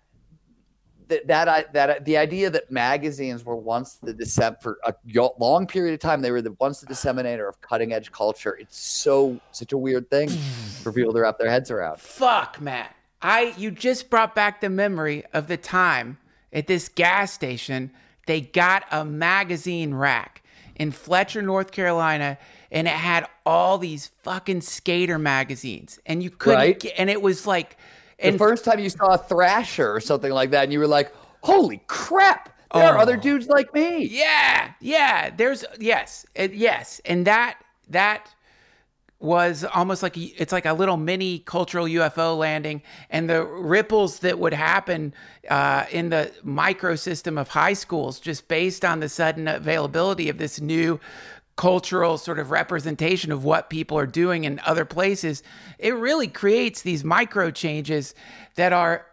S2: that the idea that magazines were once for a long period of time, they were once the disseminator of cutting edge culture. It's such a weird thing for people to wrap their heads around.
S1: Fuck, Matt. You just brought back the memory of the time at this gas station, they got a magazine rack in Fletcher, North Carolina, and it had all these fucking skater magazines, and you couldn't get, and it was like,
S2: the first time you saw a Thrasher or something like that, and you were like, holy crap, there are other dudes like me.
S1: Yeah. Yes. And that was almost like, it's like a little mini cultural UFO landing, and the ripples that would happen in the microsystem of high schools just based on the sudden availability of this new cultural sort of representation of what people are doing in other places. It really creates these micro changes that are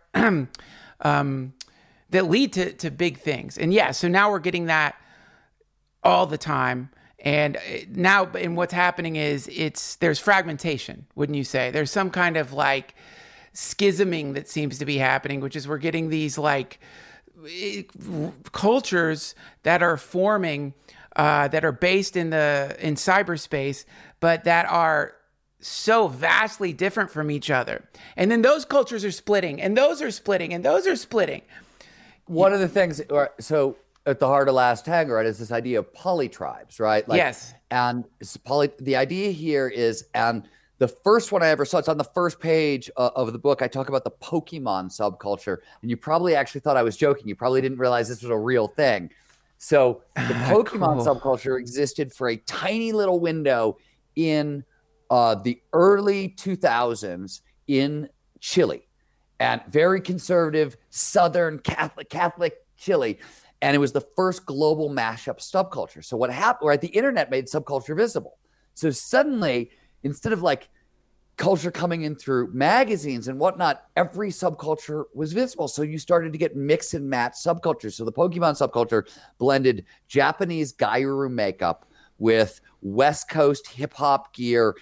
S1: that lead to big things. And so now we're getting that all the time. And now, and what's happening is there's fragmentation, wouldn't you say? There's some kind of like schisming that seems to be happening, which is we're getting these like cultures that are forming, that are based in cyberspace, but that are so vastly different from each other. And then those cultures are splitting, and those are splitting, and those are splitting.
S2: One of the things, so at the heart of Last Tango, right, is this idea of polytribes, right? Like,
S1: yes.
S2: And the idea here is, and the first one I ever saw, it's on the first page of the book. I talk about the Pokemon subculture, and you probably actually thought I was joking. You probably didn't realize this was a real thing. So the Pokemon subculture existed for a tiny little window in the early 2000s in Chile, and very conservative Southern Catholic Chile. And it was the first global mashup subculture. So what happened, right? The internet made subculture visible. So suddenly, instead of like culture coming in through magazines and whatnot, every subculture was visible. So you started to get mix and match subcultures. So the Pokemon subculture blended Japanese Gairu makeup with West Coast hip hop gear,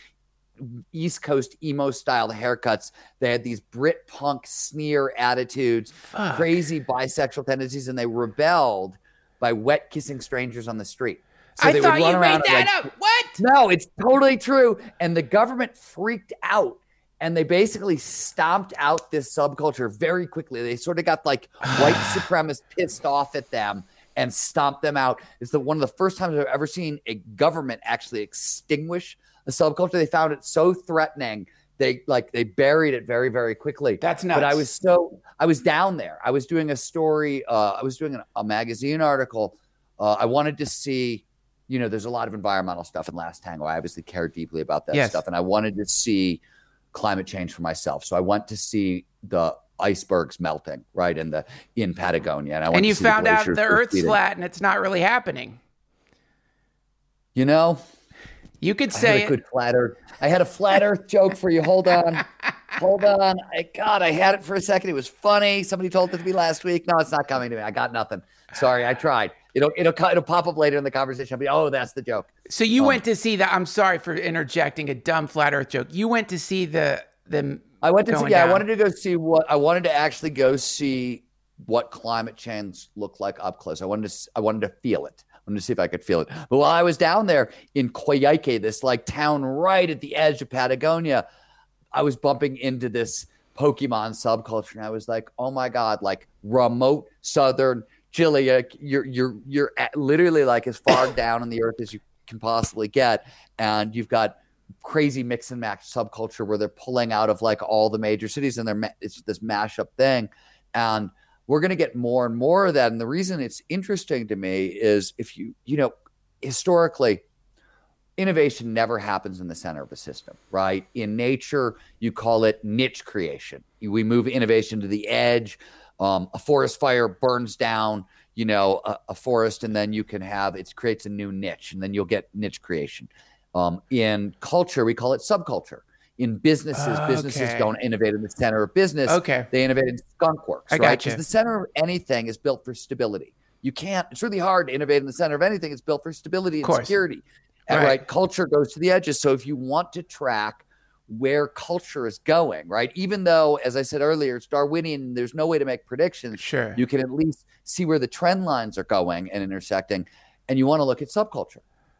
S2: East Coast emo style haircuts. They had these Brit punk sneer attitudes, crazy bisexual tendencies, and they rebelled by wet kissing strangers on the street. So
S1: I thought you made that up. What?
S2: No, it's totally true. And the government freaked out, and they basically stomped out this subculture very quickly. They sort of got like white supremacists pissed off at them and stomped them out. It's one of the first times I've ever seen a government actually extinguish a subculture. They found it so threatening. They buried it very, very quickly.
S1: That's nuts.
S2: But I was down there. I was doing a story. I was doing a magazine article. I wanted to see, there's a lot of environmental stuff in Last Tango. I obviously care deeply about that stuff. And I wanted to see climate change for myself. So I went to see the icebergs melting, right, in Patagonia. And you
S1: found out the Earth's flat and it's not really happening. You could say
S2: I had a flat Earth joke for you. Hold on. I had it for a second. It was funny. Somebody told it to me last week. No, it's not coming to me. I got nothing. Sorry, I tried. It'll pop up later in the conversation. I'll be, that's the joke.
S1: So you went to see I'm sorry for interjecting a dumb flat Earth joke. You went to see the.
S2: I went to see. Yeah, I wanted to actually go see what climate change looked like up close. I wanted to feel it. I wanted to see if I could feel it. But while I was down there in Coyhaique, this like town right at the edge of Patagonia, I was bumping into this Pokemon subculture, and I was like, oh my God, like remote Southern Chile, you're literally like as far down on the earth as you can possibly get, and you've got crazy mix and match subculture where they're pulling out of like all the major cities, and it's this mashup thing, and we're going to get more and more of that. And the reason it's interesting to me is if historically, innovation never happens in the center of a system, right? In nature, you call it niche creation. We move innovation to the edge. A forest fire burns down, a forest, and then you can it creates a new niche, and then you'll get niche creation. In culture, we call it subculture. In businesses don't innovate in the center of business.
S1: Okay.
S2: They innovate in skunk works, right? Because the center of anything is built for stability. It's really hard to innovate in the center of anything. It's built for stability and security. And right, culture goes to the edges. So if you want to track where culture is going, right? Even though, as I said earlier, it's Darwinian, there's no way to make predictions.
S1: Sure.
S2: You can at least see where the trend lines are going and intersecting. And you want to look at subculture.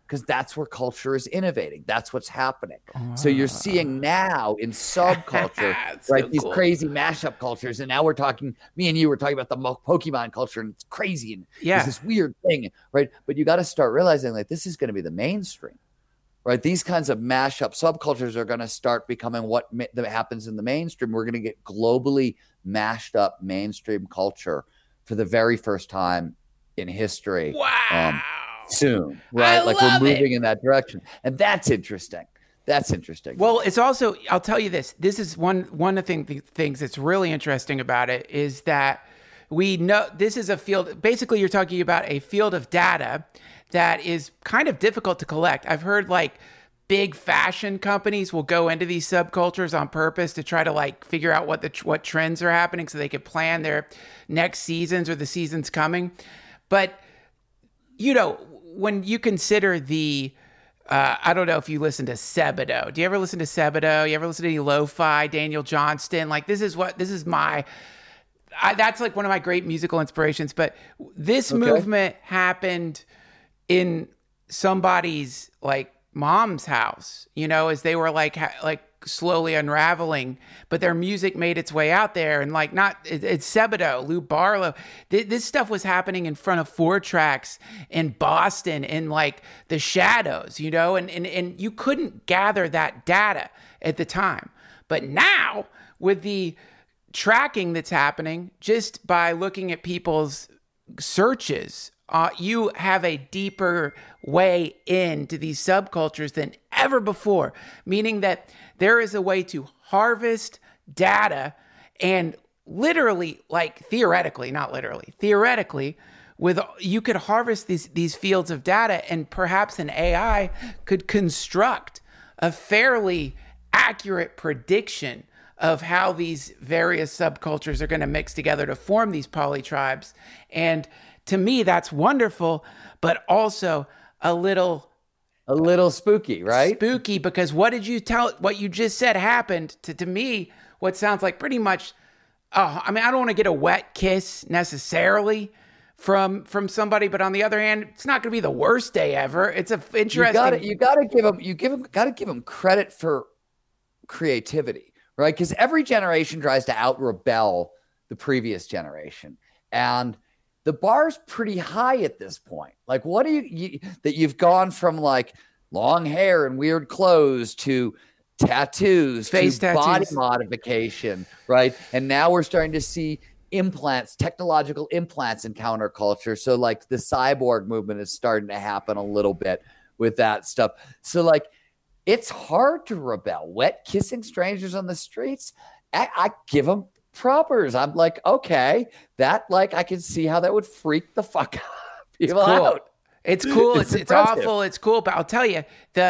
S2: because that's where culture is innovating. That's what's happening. So you're seeing now in subculture, right, these crazy mashup cultures. And now we're talking, me and you were talking about the Pokemon culture, and it's crazy. And it's this weird thing, right? But you got to start realizing like this is going to be the mainstream, right? These kinds of mashup subcultures are going to start becoming what happens in the mainstream. We're going to get globally mashed up mainstream culture for the very first time in history.
S1: Wow.
S2: Soon, right? Like we're moving in that direction. And that's interesting. That's interesting.
S1: Well, it's also, I'll tell you this. This is one of the things that's really interesting about it is that we know this is a field, basically you're talking about a field of data that is kind of difficult to collect. I've heard like big fashion companies will go into these subcultures on purpose to try to like figure out what trends are happening so they could plan their next seasons or the seasons coming. But, you know, when you consider the, I don't know if you listen to Sebadoh. Do you ever listen to Sebadoh? You ever listen to any lo-fi, Daniel Johnston? Like that's like one of my great musical inspirations. But this movement happened in somebody's like mom's house, you know, as they were like slowly unraveling, but their music made its way out there. And like, it's Sebadoh, Lou Barlow. This stuff was happening in front of 4 Tracks in Boston in like the shadows, you know, and you couldn't gather that data at the time. But now with the tracking that's happening just by looking at people's searches, you have a deeper way into these subcultures than ever before, meaning that there is a way to harvest data and literally, like theoretically, not literally, theoretically, you could harvest these fields of data and perhaps an AI could construct a fairly accurate prediction of how these various subcultures are going to mix together to form these polytribes. And to me, that's wonderful, but also a little
S2: spooky, right?
S1: Spooky, because what you just said happened to me, what sounds like pretty much, I mean, I don't want to get a wet kiss necessarily from somebody, but on the other hand, it's not going to be the worst day ever. It's a interesting.
S2: You got to give them credit for creativity, right? Because every generation tries to out-rebel the previous generation. And the bar's pretty high at this point. Like, what do that you've gone from like long hair and weird clothes to tattoos,
S1: face
S2: to
S1: tattoos,
S2: body modification, right? And now we're starting to see implants, technological implants in counterculture. So like the cyborg movement is starting to happen a little bit with that stuff. So like, it's hard to rebel. Wet kissing strangers on the streets, I give them propers. I'm like, okay, that like I can see how that would freak the fuck people out.
S1: It's cool. It's awful. It's cool. But I'll tell you,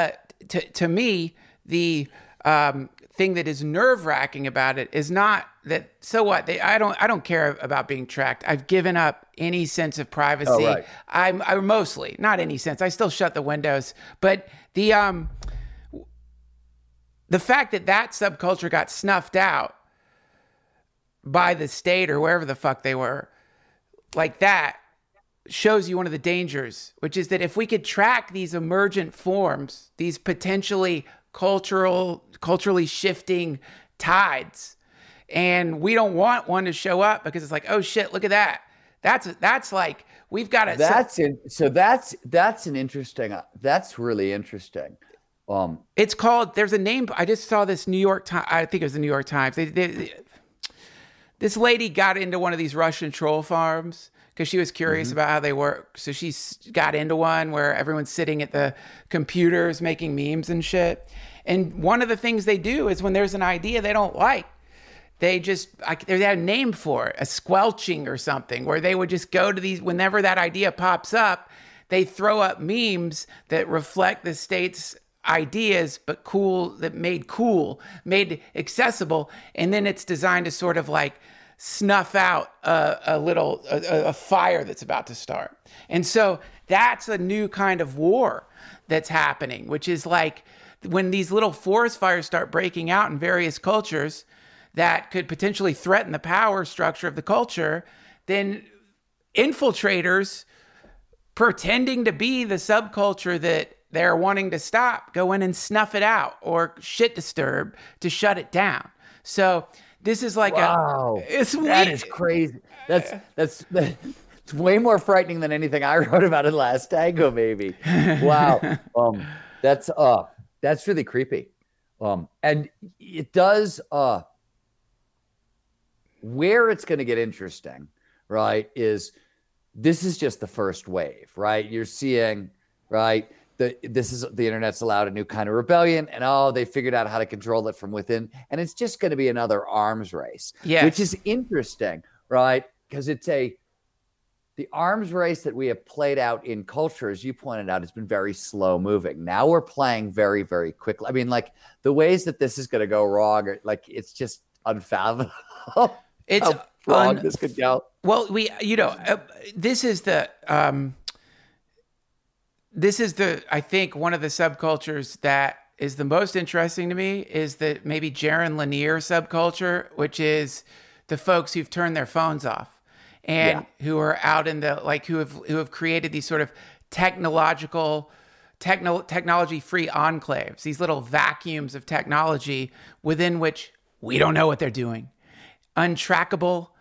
S1: to me, the thing that is nerve-wracking about it is not that. So what? I don't care about being tracked. I've given up any sense of privacy.
S2: Oh, right.
S1: I mostly, not any sense. I still shut the windows. But the fact that subculture got snuffed out by the state or wherever the fuck they were, like that, shows you one of the dangers, which is that if we could track these emergent forms, these potentially culturally shifting tides, and we don't want one to show up because it's like, oh shit, look at that. That's like, we've got to.
S2: That's an interesting. That's really interesting.
S1: It's called. There's a name. I just saw this New York Times. I think it was the New York Times. This lady got into one of these Russian troll farms because she was curious about how they work. So she got into one where everyone's sitting at the computers making memes and shit. And one of the things they do is when there's an idea they don't like, they had a name for it, a squelching or something, where they would just go to these, whenever that idea pops up, they throw up memes that reflect the state's ideas, but made accessible. And then it's designed to sort of like snuff out a fire that's about to start. And so that's a new kind of war that's happening, which is like when these little forest fires start breaking out in various cultures that could potentially threaten the power structure of the culture, then infiltrators pretending to be the subculture that they're wanting to stop go in and snuff it out, or shit disturb to shut it down. So this is like
S2: that is crazy. That's it's way more frightening than anything I wrote about in Last Tango, maybe. Wow. That's really creepy. And it does where it's going to get interesting, right, is this is just the first wave, right? You're seeing, right, the internet's allowed a new kind of rebellion, and they figured out how to control it from within, and it's just going to be another arms race, which is interesting, right? Because the arms race that we have played out in culture, as you pointed out, has been very slow moving. Now we're playing very, very quickly. I mean, like, the ways that this is going to go wrong, like, it's just unfathomable.
S1: It's
S2: how wrong this could go.
S1: Well, this is the I think one of the subcultures that is the most interesting to me is the maybe Jaron Lanier subculture, which is the folks who've turned their phones off and who are out in the, like, who have created these sort of technology-free enclaves, these little vacuums of technology within which we don't know what they're doing. Untrackable,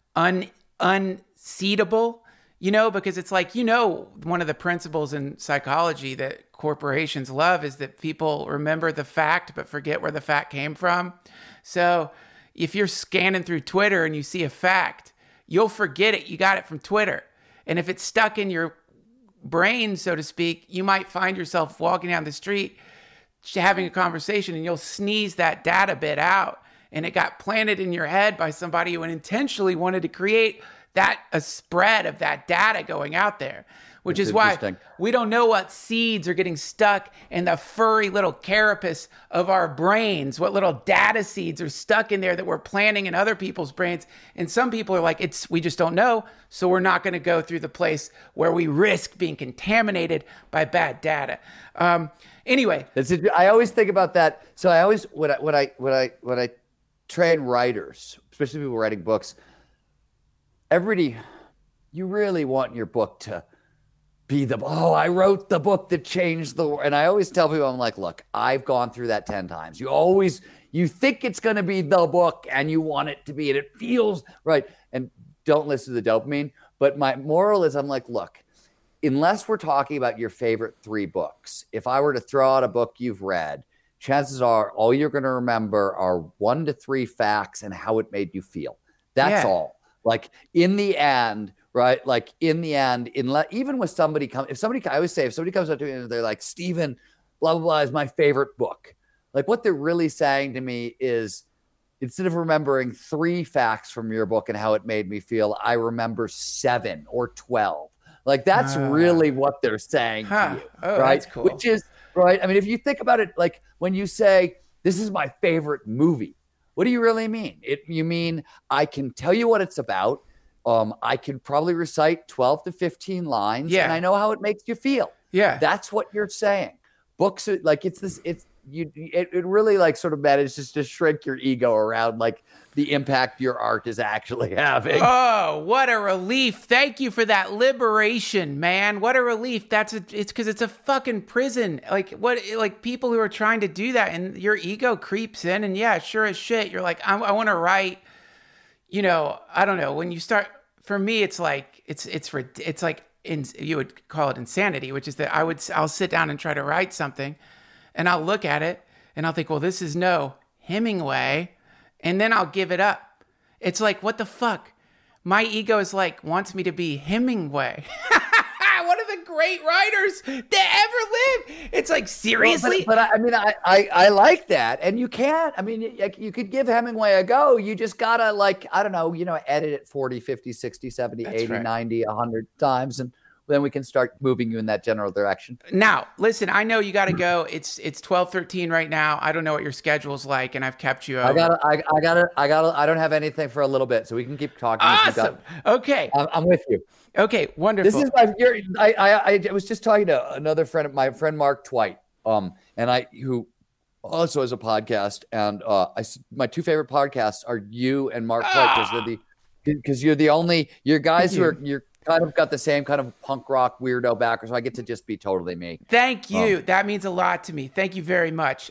S1: unseatable, because it's like, one of the principles in psychology that corporations love is that people remember the fact but forget where the fact came from. So if you're scanning through Twitter and you see a fact, you'll forget it. You got it from Twitter. And if it's stuck in your brain, so to speak, you might find yourself walking down the street having a conversation and you'll sneeze that data bit out. And it got planted in your head by somebody who intentionally wanted to create a spread of that data going out there, which is why we don't know what seeds are getting stuck in the furry little carapace of our brains, what little data seeds are stuck in there that we're planting in other people's brains. And some people are like, we just don't know, so we're not going to go through the place where we risk being contaminated by bad data. Anyway.
S2: I always think about that. So I always, when I train writers, especially people writing books, everybody, you really want your book to be I wrote the book that changed the world. And I always tell people, I'm like, look, I've gone through that 10 times. You think it's going to be the book and you want it to be, and it feels right. And don't listen to the dopamine. But my moral is, I'm like, look, unless we're talking about your favorite 3 books, if I were to throw out a book you've read, chances are all you're going to remember are 1 to 3 facts and how it made you feel. That's all. Like, in the end, right? Like, in the end, even with somebody I always say, if somebody comes up to me and they're like, Stephen, blah, blah, blah is my favorite book. Like, what they're really saying to me is, instead of remembering 3 facts from your book and how it made me feel, I remember 7 or 12. Like, that's really what they're saying to you.
S1: Oh,
S2: right?
S1: That's cool.
S2: Which is, right? I mean, if you think about it, like, when you say, this is my favorite movie, what do you really mean? You mean, I can tell you what it's about. I can probably recite 12 to 15 lines, and I know how it makes you feel.
S1: Yeah.
S2: That's what you're saying. Books are like, it really, like, sort of manages to shrink your ego around, like, the impact your art is actually having.
S1: Oh, what a relief. Thank you for that liberation, man. What a relief. It's because it's a fucking prison. Like people who are trying to do that, and your ego creeps in, and sure as shit, you're like, I want to write, I don't know. When you start, for me, it's like, it's like, you would call it insanity, which is that I'll sit down and try to write something, and I'll look at it and I'll think, well, this is no Hemingway. And then I'll give it up. It's like, what the fuck? My ego is like, wants me to be Hemingway. One of the great writers that ever lived. It's like, seriously?
S2: But I mean, I like that. And you can't, I mean, you could give Hemingway a go. You just gotta, like, I don't know, edit it 40, 50, 60, 70, That's 80, right. 90, 100 times. And then we can start moving you in that general direction.
S1: Now, listen, I know you got to go. It's 12:13 right now. I don't know what your schedule's like, and I've kept you over.
S2: I don't have anything for a little bit, so we can keep talking.
S1: Awesome. Okay.
S2: I'm with you.
S1: Okay, wonderful.
S2: This is I was just talking to another friend, my friend Mark Twight, who also has a podcast, and my 2 favorite podcasts are you and Mark Twight, because you're guys who are kind of got the same kind of punk rock weirdo background, so I get to just be totally me.
S1: Thank you. That means a lot to me. Thank you very much.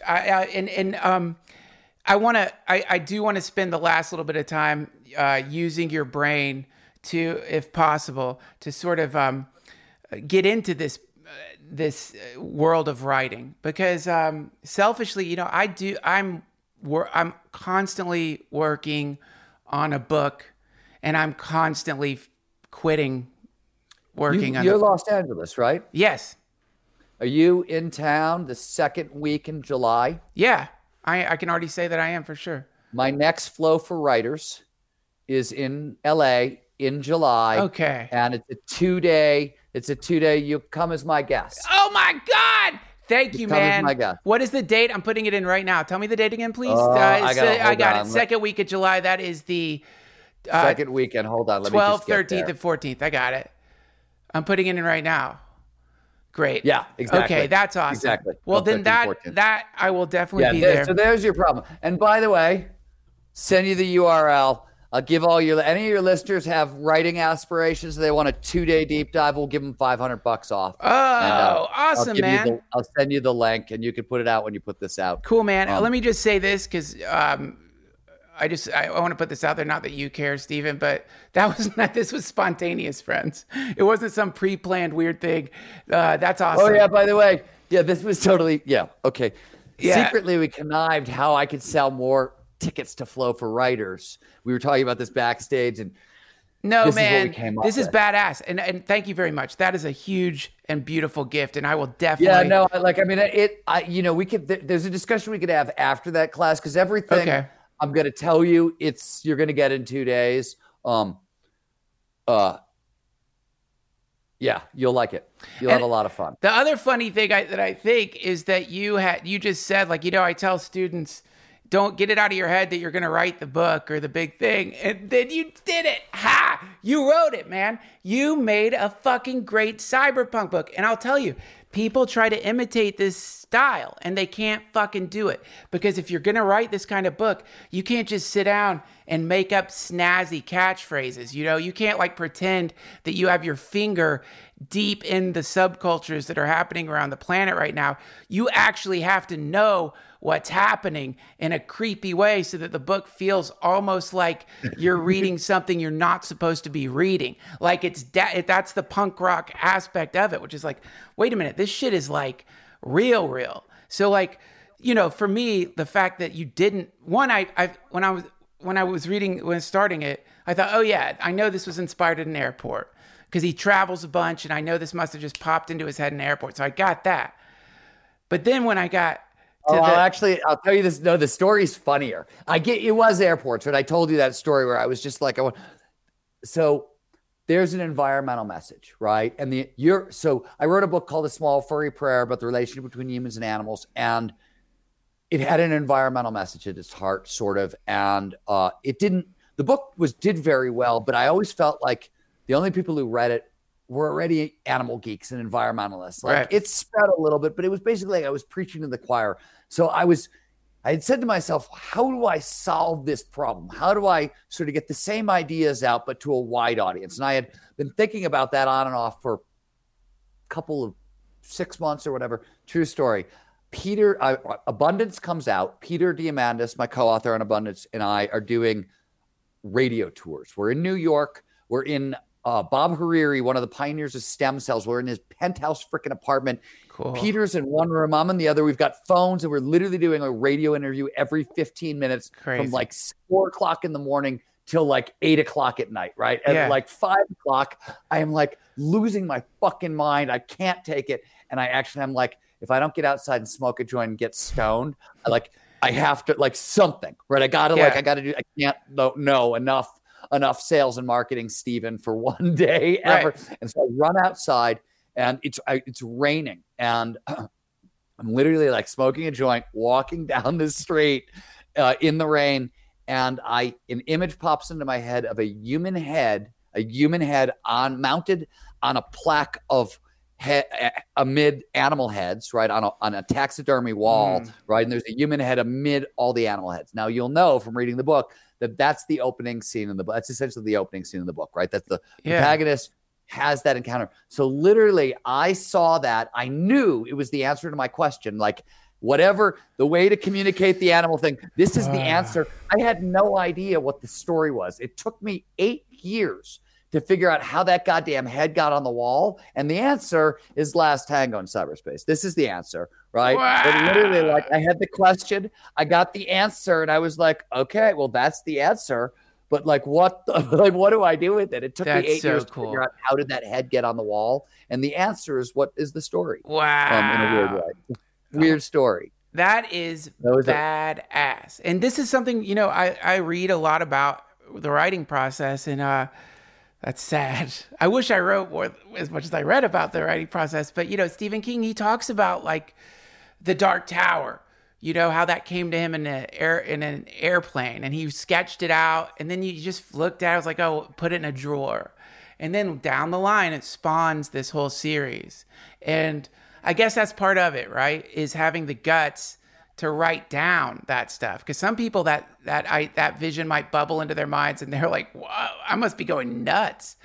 S1: I do want to spend the last little bit of time using your brain to, if possible, to sort of get into this world of writing, because selfishly, I'm constantly working on a book, and I'm constantly quitting working on.
S2: You're Los Angeles, right?
S1: Yes.
S2: Are you in town the second week in July?
S1: Yeah, I can already say that I am for sure.
S2: My next Flow for Writers is in LA in July.
S1: Okay.
S2: And it's a 2-day. You come as my guest.
S1: Oh my God. Thank you, man.
S2: My guest.
S1: What is the date? I'm putting it in right now. Tell me the date again, please.
S2: I
S1: got it. Second week of July. That is the
S2: second weekend. Hold on. Let
S1: 12th,
S2: me just
S1: 13th, and 14th. I got it. I'm putting it in right now. Great.
S2: Yeah, exactly.
S1: Okay, that's awesome.
S2: Exactly.
S1: Well,
S2: 12,
S1: then
S2: 13,
S1: that I will definitely be there.
S2: So there's your problem. And by the way, send you the URL. I'll give any of your listeners have writing aspirations. They want a 2-day deep dive. We'll give them $500 off.
S1: Oh, awesome, man.
S2: I'll send you the link, and you can put it out when you put this out.
S1: Cool, man. Let me just say this, because I want to put this out there. Not that you care, Stephen, but this was spontaneous, friends. It wasn't some pre-planned weird thing. That's awesome.
S2: Oh yeah, by the way, this was totally okay.
S1: Yeah.
S2: Secretly, we connived how I could sell more tickets to Flow for Writers. We were talking about this backstage, and
S1: no,
S2: this
S1: man,
S2: is what we came up
S1: this is
S2: with.
S1: badass, and thank you very much. That is a huge and beautiful gift, and I will definitely.
S2: Yeah, no, we could. There's a discussion we could have after that class, because everything.
S1: Okay.
S2: I'm going to tell you, you're going to get in 2 days. Yeah, you'll like it. You'll have a lot of fun.
S1: The other funny thing that I think is that you just said, I tell students, don't get it out of your head that you're going to write the book or the big thing. And then you did it. Ha! You wrote it, man. You made a fucking great cyberpunk book. And I'll tell you, people try to imitate this style and they can't fucking do it. Because if you're going to write this kind of book, you can't just sit down and make up snazzy catchphrases. You can't pretend that you have your finger deep in the subcultures that are happening around the planet right now. You actually have to know what's happening in a creepy way so that the book feels almost like you're reading something you're not supposed to be reading. That's the punk rock aspect of it, which is wait a minute, this shit is real. So for me, the fact that you didn't, when I was starting it, I thought, oh yeah, I know this was inspired at an airport because he travels a bunch, and I know this must have just popped into his head in an airport. So I got that. But then when I got
S2: actually, I'll tell you this. No, the story's funnier. It was airports, right? I told you that story where I was just so there's an environmental message, right? And so I wrote a book called A Small Furry Prayer about the relationship between humans and animals, and it had an environmental message at its heart, sort of. And the book did very well, but I always felt like the only people who read it were already animal geeks and environmentalists.
S1: Right.
S2: It spread a little bit, but it was basically I was preaching to the choir. So I had said to myself, how do I solve this problem? How do I sort of get the same ideas out, but to a wide audience? And I had been thinking about that on and off for a couple of 6 months or whatever. True story. Abundance comes out. Peter Diamandis, my co-author on Abundance, and I are doing radio tours. We're in New York. We're in Bob Hariri, one of the pioneers of stem cells. We're in his penthouse freaking apartment.
S1: Cool.
S2: Peter's in one room, I'm in the other. We've got phones, and we're literally doing a radio interview every 15 minutes.
S1: Crazy.
S2: From 4 o'clock in the morning till 8 o'clock at night, right? At 5 o'clock, I am losing my fucking mind. I can't take it. And I'm if I don't get outside and smoke a joint and get stoned, I have to something, right? I can't know enough sales and marketing, Stephen, for one day ever. Right. And so I run outside, and it's raining, and I'm literally smoking a joint, walking down the street in the rain, and an image pops into my head of a human head mounted on a plaque of amid animal heads, right, on a taxidermy wall, right, and there's a human head amid all the animal heads. Now you'll know from reading the book that's the opening scene in the book. That's essentially the opening scene in the book, right? That's the protagonist has that encounter. So literally, I saw that. I knew it was the answer to my question. Like, whatever the way to communicate the animal thing, this is the answer. I had no idea what the story was. It took me 8 years to figure out how that goddamn head got on the wall. And the answer is Last Tango in Cyberspace. This is the answer, right? But literally, like, I had the question, I got the answer, and I was like, okay, well, that's the answer. But like, what do I do with it? It took me 8 years to figure out how did that head get on the wall. And the answer is, what is the story?
S1: Wow.
S2: In a weird way. Weird story.
S1: That is badass. And this is something, you know, I read a lot about the writing process, and that's sad. I wish I wrote more as much as I read about the writing process. But, you know, Stephen King, he talks about like the Dark Tower, you know, how that came to him in an airplane, and he sketched it out. And then you just looked at it, I was like, oh, put it in a drawer. And then down the line, it spawns this whole series. And I guess that's part of it, right? Is having the guts to write down that stuff. Because some people that vision might bubble into their minds, and they're like, "Whoa, I must be going nuts."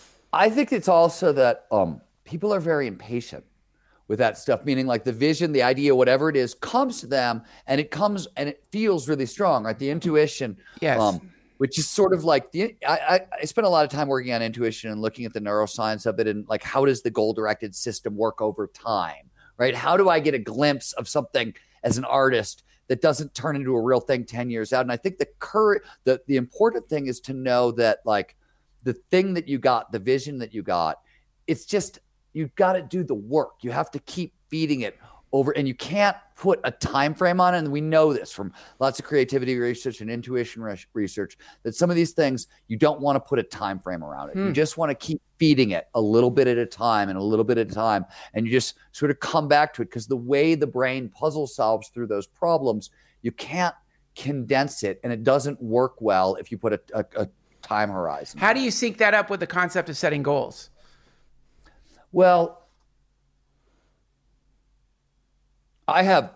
S2: I think it's also that people are very impatient with that stuff. Meaning, like, the vision, the idea, whatever it is, comes to them, and it feels really strong, right? The intuition,
S1: yes.
S2: Which is sort of like I spent a lot of time working on intuition and looking at the neuroscience of it, and like, how does the goal-directed system work over time, right? How do I get a glimpse of something as an artist that doesn't turn into a real thing 10 years out? And I think the important thing is to know that, like, the thing that you got, the vision that you got, it's just, you've got to do the work. You have to keep feeding it over, and you can't put a time frame on it. And we know this from lots of creativity research and intuition research, that some of these things, you don't want to put a time frame around it. You just want to keep feeding it a little bit at a time and a little bit at a time, and you just sort of come back to it, because the way the brain puzzle solves through those problems, you can't condense it, and it doesn't work well if you put a time horizon.
S1: How do you sync that up with the concept of setting goals?
S2: Well, I have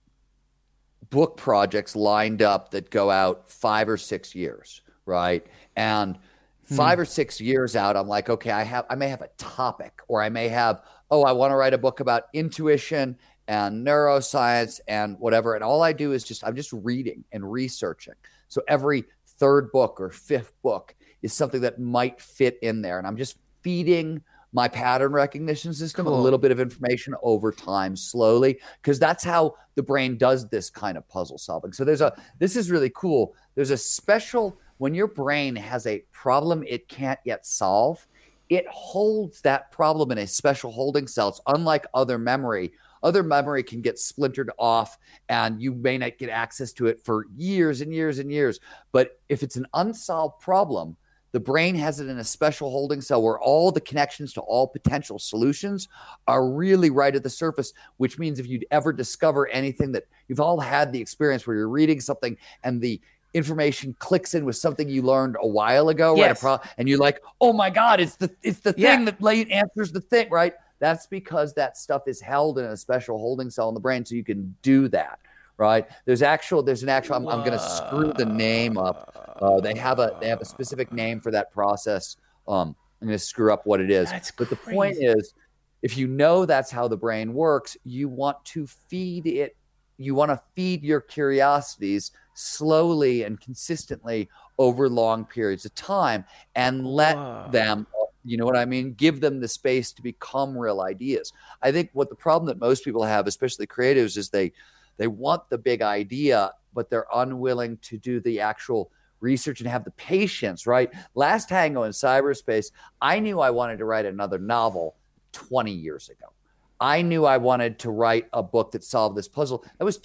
S2: book projects lined up that go out 5 or 6 years, right? And 5 or 6 years out, I'm like, okay, I may have a topic, or I may have, I want to write a book about intuition and neuroscience and whatever. And all I do is I'm just reading and researching. So every third book or fifth book is something that might fit in there. And I'm just feeding my pattern recognition system a little bit of information over time, slowly, because that's how the brain does this kind of puzzle solving. So this is really cool. There's a special, when your brain has a problem it can't yet solve, it holds that problem in a special holding cell. It's unlike other memory. Other memory can get splintered off, and you may not get access to it for years and years and years. But if it's an unsolved problem, the brain has it in a special holding cell where all the connections to all potential solutions are really right at the surface, which means if you'd ever discover anything, that you've all had the experience where you're reading something and the information clicks in with something you learned a while ago,
S1: yes.
S2: right? And you're like, oh my God, it's the thing that answers the thing, right? That's because that stuff is held in a special holding cell in the brain, so you can do that. Right. There's an actual, I'm going to screw the name up. They have a specific name for that process. I'm going to screw up what it is. But the point is, if you know that's how the brain works, you want to feed it. You want to feed your curiosities slowly and consistently over long periods of time, and let them, you know what I mean? Give them the space to become real ideas. I think what the problem that most people have, especially creatives, is they want the big idea, but they're unwilling to do the actual research and have the patience, right? Last Tango in Cyberspace, I knew I wanted to write another novel 20 years ago. I knew I wanted to write a book that solved this puzzle. That was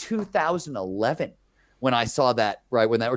S2: 2011 when I saw that, right? Or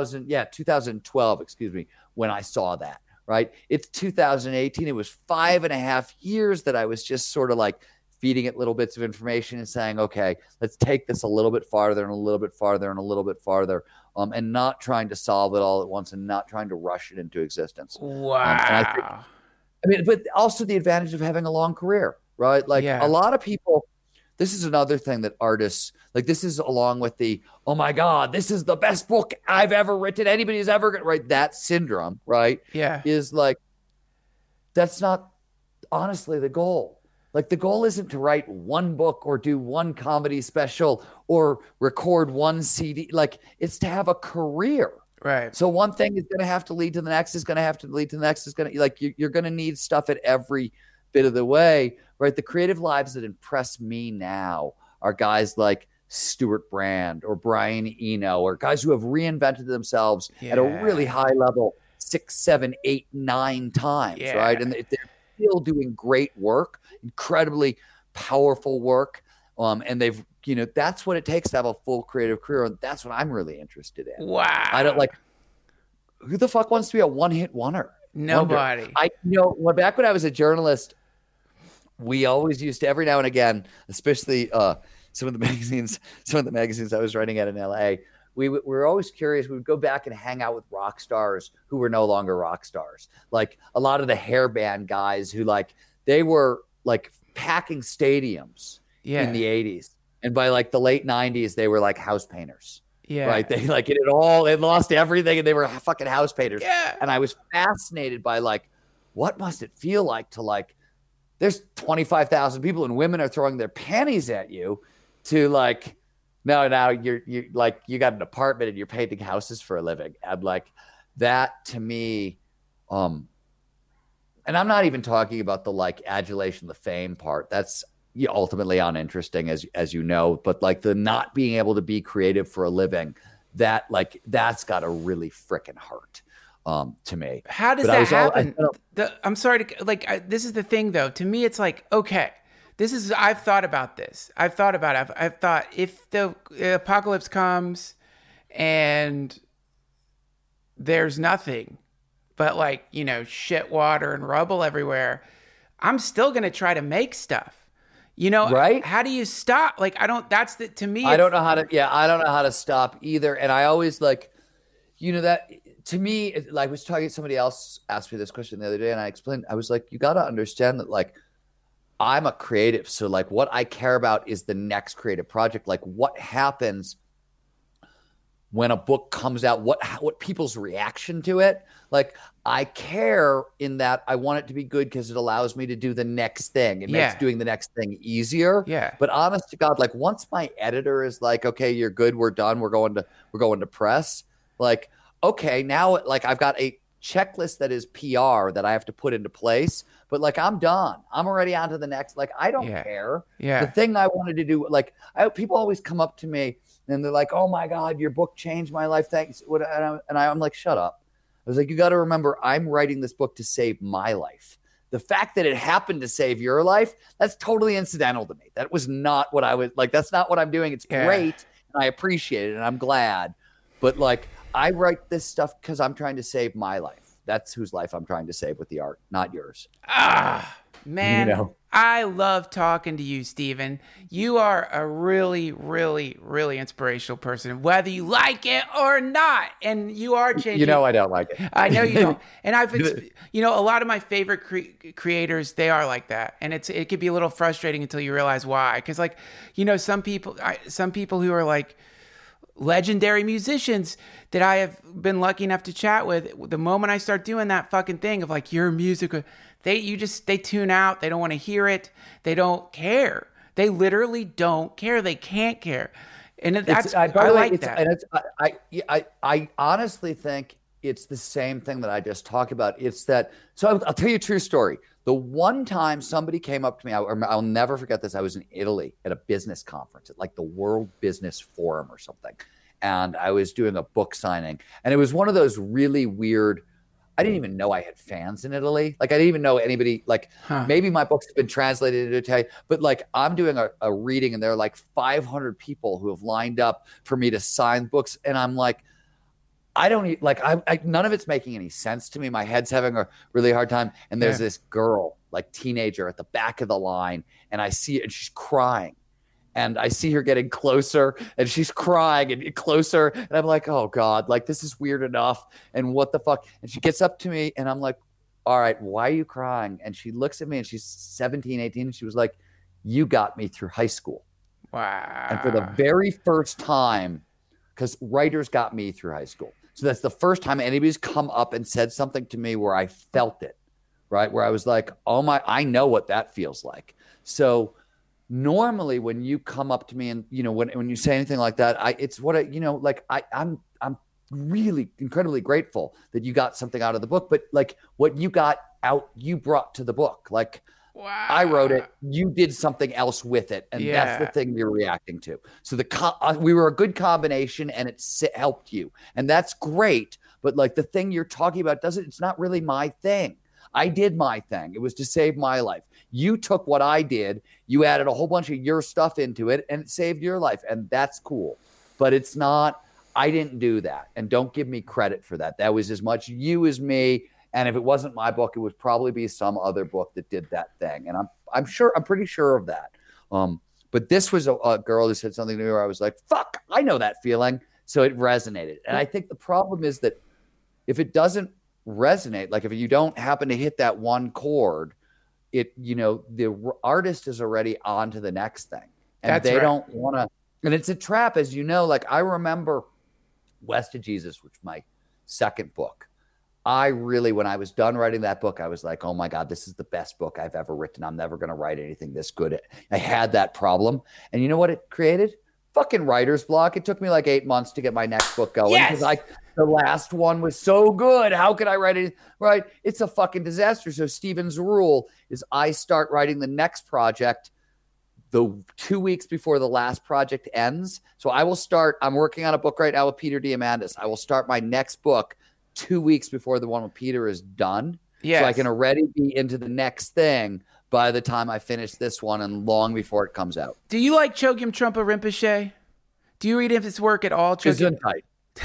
S2: 2012, when I saw that, right? It's 2018. It was 5.5 years that I was just sort of like feeding it little bits of information and saying, okay, let's take this a little bit farther and a little bit farther and a little bit farther, and not trying to solve it all at once and not trying to rush it into existence.
S1: Wow.
S2: But also the advantage of having a long career, right? Like a lot of people, this is another thing that artists, like this is along with the, oh my God, this is the best book I've ever written, anybody's ever written, right? That syndrome, right?
S1: Yeah.
S2: Is like, that's not honestly the goal. Like the goal isn't to write one book or do one comedy special or record one CD. Like it's to have a career.
S1: Right.
S2: So one thing is going to have to lead to the next, is going to have to lead to the next, is going to like, you're going to need stuff at every bit of the way, right? The creative lives that impress me now are guys like Stuart Brand or Brian Eno, or guys who have reinvented themselves at a really high level 6, 7, 8, 9 times, right? And they're still doing great work, incredibly powerful work. And they've, that's what it takes to have a full creative career. And that's what I'm really interested in.
S1: Wow.
S2: I don't who the fuck wants to be a one-hit wonder?
S1: Nobody.
S2: Back when I was a journalist, we always used to, every now and again, especially some of the magazines I was writing at in LA, we were always curious. We would go back and hang out with rock stars who were no longer rock stars. Like a lot of the hair band guys who they were packing stadiums in the 80s. And by the late 90s, they were house painters.
S1: Yeah.
S2: Right. They it lost everything and they were fucking house painters.
S1: Yeah.
S2: And I was fascinated by what must it feel like to there's 25,000 people and women are throwing their panties at you to now you got an apartment and you're painting houses for a living. And that to me, and I'm not even talking about the adulation, the fame part. That's ultimately uninteresting as you know, but the not being able to be creative for a living, that's got to really freaking hurt to me.
S1: How does that happen? I'm sorry to this is the thing though. To me, it's okay, I've thought about this. I've thought if the apocalypse comes and there's nothing but shit, water and rubble everywhere, I'm still going to try to make stuff. Right? How do you stop? To me,
S2: I don't know how to stop either. And I always that to me, I was talking, somebody else asked me this question the other day and I explained, I was you got to understand that I'm a creative. So what I care about is the next creative project. What happens when a book comes out, what people's reaction to it. I care in that I want it to be good because it allows me to do the next thing. It makes doing the next thing easier.
S1: Yeah.
S2: But honest to God, once my editor is okay, you're good, we're done, we're going to press. Okay, now I've got a checklist that is PR that I have to put into place. But I'm done. I'm already on to the next. I don't care.
S1: Yeah.
S2: The thing I wanted to do, people always come up to me and they're like, "Oh my God, your book changed my life. Thanks." And I'm like, "Shut up." I was you got to remember, I'm writing this book to save my life. The fact that it happened to save your life, that's totally incidental to me. That was not what I was that's not what I'm doing. It's great. And I appreciate it. And I'm glad. But I write this stuff because I'm trying to save my life. That's whose life I'm trying to save with the art, not yours.
S1: Man, I love talking to you, Stephen. You are a really, really, really inspirational person, whether you like it or not. And you are changing.
S2: I don't like it.
S1: I know you don't. And a lot of my favorite creators, they are like that. And it could be a little frustrating until you realize why. Because some people who are legendary musicians that I have been lucky enough to chat with, the moment I start doing that fucking thing of your music, they tune out. They don't want to hear it. They don't care. They literally don't care. They can't care. And I like that.
S2: And I honestly think it's the same thing that I just talked about. It's that, so I'll tell you a true story. The one time somebody came up to me, I'll never forget this. I was in Italy at a business conference at the World Business Forum or something. And I was doing a book signing. And it was one of those really weird, I didn't even know I had fans in Italy. I didn't even know anybody, maybe my books have been translated into Italian, but I'm doing a reading and there are 500 people who have lined up for me to sign books. And I'm I don't none of it's making any sense to me. My head's having a really hard time. And there's this girl, teenager at the back of the line. And I see it and she's crying. And I see her getting closer and she's crying and closer. And I'm oh God, this is weird enough. And what the fuck? And she gets up to me and I'm all right, why are you crying? And she looks at me and she's 17, 18. And she was you got me through high school.
S1: Wow.
S2: And for the very first time, because writers got me through high school. So that's the first time anybody's come up and said something to me where I felt it. right? Where I was like, oh my, I know what that feels like. So normally when you come up to me and, when you say anything like that, it's what I'm really incredibly grateful that you got something out of the book, but like what you got out, you brought to the book. Like,
S1: Wow.
S2: I wrote it, you did something else with it, and that's the thing you're reacting to. So we were a good combination, and it helped you, and that's great. But like the thing you're talking about it's not really my thing. I did my thing. It was to save my life. You took what I did, you added a whole bunch of your stuff into it, and it saved your life, and that's cool. But it's not, I didn't do that, and don't give me credit for that. That was as much you as me. And if it wasn't my book, it would probably be some other book that did that thing. And I'm pretty sure of that. But this was a girl who said something to me where I was like, fuck, I know that feeling. So it resonated. And I think the problem is that if it doesn't resonate, like if you don't happen to hit that one chord, the artist is already on to the next thing. And they don't want to, and it's a trap, as you know. Like I remember West of Jesus, which was my second book. When I was done writing that book, I was like, oh my God, this is the best book I've ever written. I'm never going to write anything this good. I had that problem. And you know what it created? Fucking writer's block. It took me like 8 months to get my next book going.
S1: Yes.
S2: Because the last one was so good. How could I write it? Right. It's a fucking disaster. So Stephen's rule is I start writing the next project the 2 weeks before the last project ends. So I'm working on a book right now with Peter Diamandis. I will start my next book 2 weeks before the one with Peter is done.
S1: Yes.
S2: So I can already be into the next thing by the time I finish this one and long before it comes out.
S1: Do you like Chogyam Trungpa Rinpoche? Do you read his work at all?
S2: Gesundheit.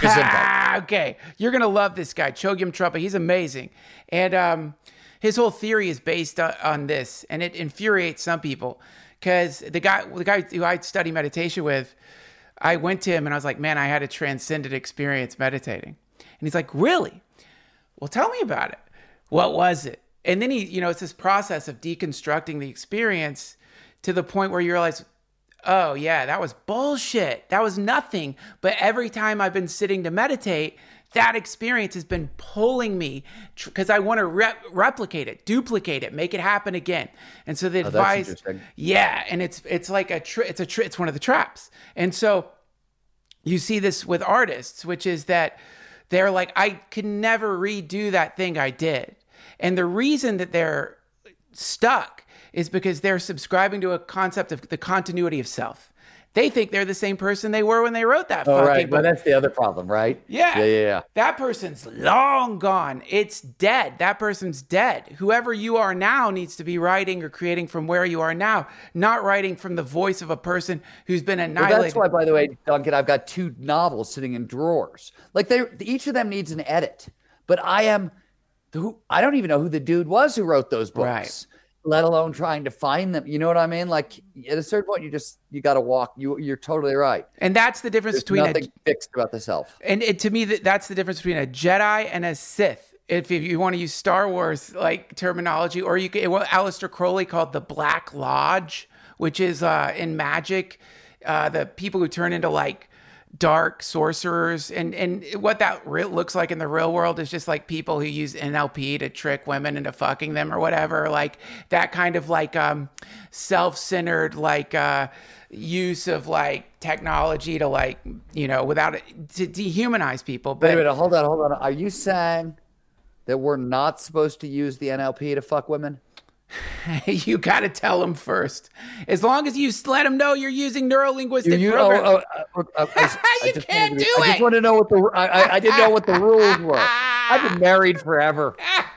S1: Okay. You're going to love this guy, Chogyam Trungpa. He's amazing. And his whole theory is based on this, and it infuriates some people because the guy who I study meditation with, I went to him and I was like, man, I had a transcendent experience meditating. And he's like, really? Well, tell me about it. What was it? And then it's this process of deconstructing the experience to the point where you realize, oh yeah, that was bullshit. That was nothing. But every time I've been sitting to meditate, that experience has been pulling me because I want to replicate it, duplicate it, make it happen again. And so the advice, and it's like it's one of the traps. And so you see this with artists, which is that they're like, I could never redo that thing I did. And the reason that they're stuck is because they're subscribing to a concept of the continuity of self. They think they're the same person they were when they wrote that fucking book.
S2: But that's the other problem, right?
S1: Yeah. That person's long gone. It's dead. That person's dead. Whoever you are now needs to be writing or creating from where you are now, not writing from the voice of a person who's been annihilated.
S2: Well, that's why, by the way, Duncan, I've got 2 novels sitting in drawers. Like each of them needs an edit. But I don't even know who the dude was who wrote those books.
S1: Right.
S2: Let alone trying to find them. You know what I mean? Like at a certain point, you got to walk. You're totally right.
S1: And that's the difference between
S2: nothing fixed about the self.
S1: And to me, that's the difference between a Jedi and a Sith. If you want to use Star Wars like terminology, or what Aleister Crowley called the Black Lodge, which is in magic, the people who turn into like dark sorcerers, and what that looks like in the real world is just like people who use NLP to trick women into fucking them or whatever, like that kind of like self-centered like use of like technology to like without it to dehumanize people. But
S2: wait, hold on. Are you saying that we're not supposed to use the NLP to fuck women?
S1: You got to tell them first. As long as you let them know you're using neurolinguistic
S2: programs.
S1: You can't do it.
S2: I just want to know what I didn't know what the rules were. I've been married forever.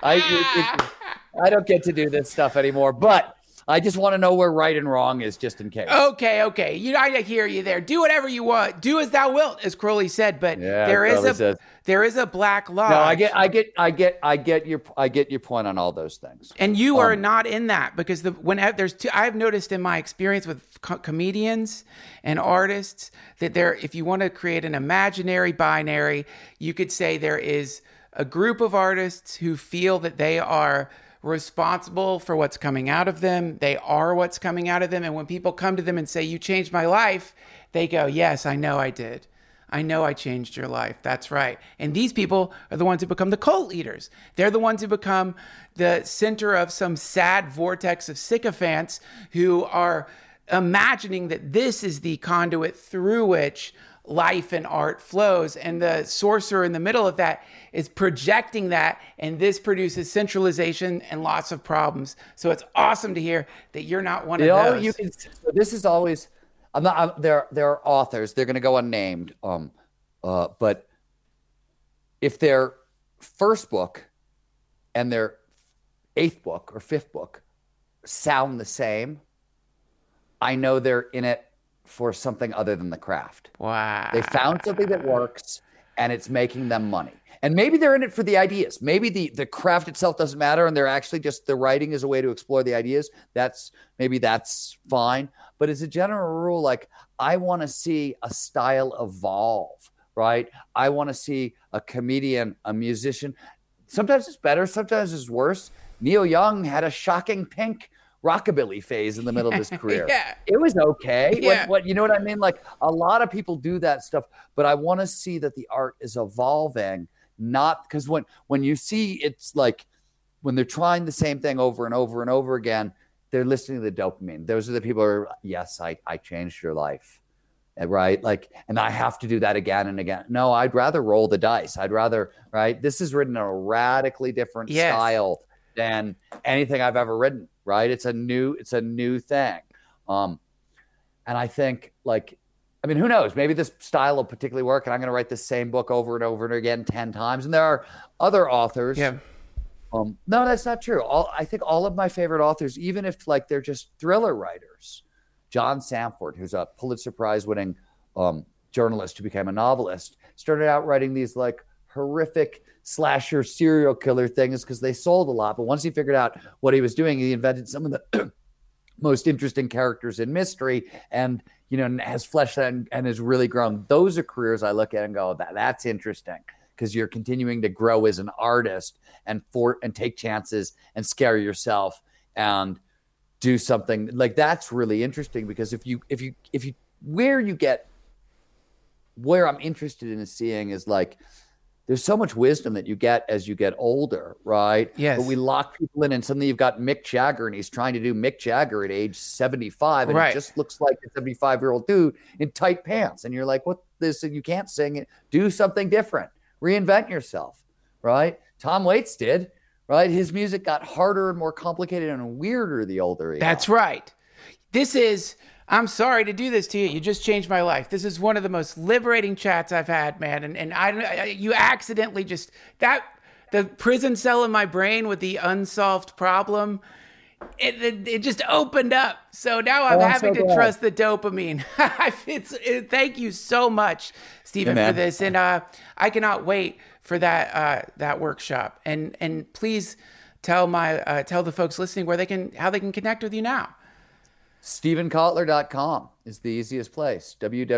S2: I don't get to do this stuff anymore, but I just want to know where right and wrong is, just in case.
S1: Okay. I hear you there. Do whatever you want. Do as thou wilt, as Crowley said. But there is a Black Lodge.
S2: No, I get your point on all those things.
S1: And you are not in that, because I've noticed in my experience with comedians and artists that if you want to create an imaginary binary, you could say there is a group of artists who feel that they are responsible for what's coming out of them. They are what's coming out of them. And when people come to them and say, you changed my life, they go, yes, I know I did. I know I changed your life. That's right. And these people are the ones who become the cult leaders. They're the ones who become the center of some sad vortex of sycophants who are imagining that this is the conduit through which life and art flows. And the sorcerer in the middle of that is projecting that, and this produces centralization and lots of problems. So it's awesome to hear that you're not one of those.
S2: This is always, there are authors, they're going to go unnamed, but if their first book and their 8th book or 5th book sound the same, I know they're in it for something other than the craft.
S1: Wow.
S2: They found something that works and it's making them money. And maybe they're in it for the ideas. Maybe the craft itself doesn't matter and they're actually just, the writing is a way to explore the ideas. That's fine. But as a general rule, like, I want to see a style evolve, right? I want to see a comedian, a musician. Sometimes it's better, sometimes it's worse. Neil Young had a shocking pink rockabilly phase in the middle of his career.
S1: Yeah.
S2: It was okay.
S1: Yeah.
S2: What you know what I mean? Like, a lot of people do that stuff, but I want to see that the art is evolving, not because when you see, it's like when they're trying the same thing over and over and over again, they're listening to the dopamine. Those are the people who are, yes, I changed your life. Right? Like, and I have to do that again and again. No, I'd rather roll the dice. I'd rather, right? This is written in a radically different style than anything I've ever written. Right. It's a new thing. And I think, like, I mean, who knows? Maybe this style will particularly work and I'm going to write the same book over and over and again 10 times. And there are other authors.
S1: Yeah.
S2: No, that's not true. I think all of my favorite authors, even if like they're just thriller writers, John Samford, who's a Pulitzer Prize winning journalist who became a novelist, started out writing these like horrific slasher serial killer things because they sold a lot. But once he figured out what he was doing, he invented some of the most interesting characters in mystery and, you know, has fleshed that and has really grown. Those are careers I look at and go, that's interesting because you're continuing to grow as an artist and take chances and scare yourself and do something like that's really interesting because where I'm interested in seeing is like, there's so much wisdom that you get as you get older, right?
S1: Yes.
S2: But we lock people in and suddenly you've got Mick Jagger and he's trying to do Mick Jagger at age 75 and it just looks like a 75-year-old dude in tight pants. And you're like, what this? You can't sing it. Do something different. Reinvent yourself, right? Tom Waits did, right? His music got harder and more complicated and weirder the older he got.
S1: That's right. I'm sorry to do this to you. You just changed my life. This is one of the most liberating chats I've had, man. And you accidentally the prison cell in my brain with the unsolved problem, it just opened up. So now I'm having to trust the dopamine. Thank you so much, Stephen, for this. And I cannot wait for that workshop. And please tell the folks listening how they can connect with you now.
S2: StephenKotler.com is the easiest place.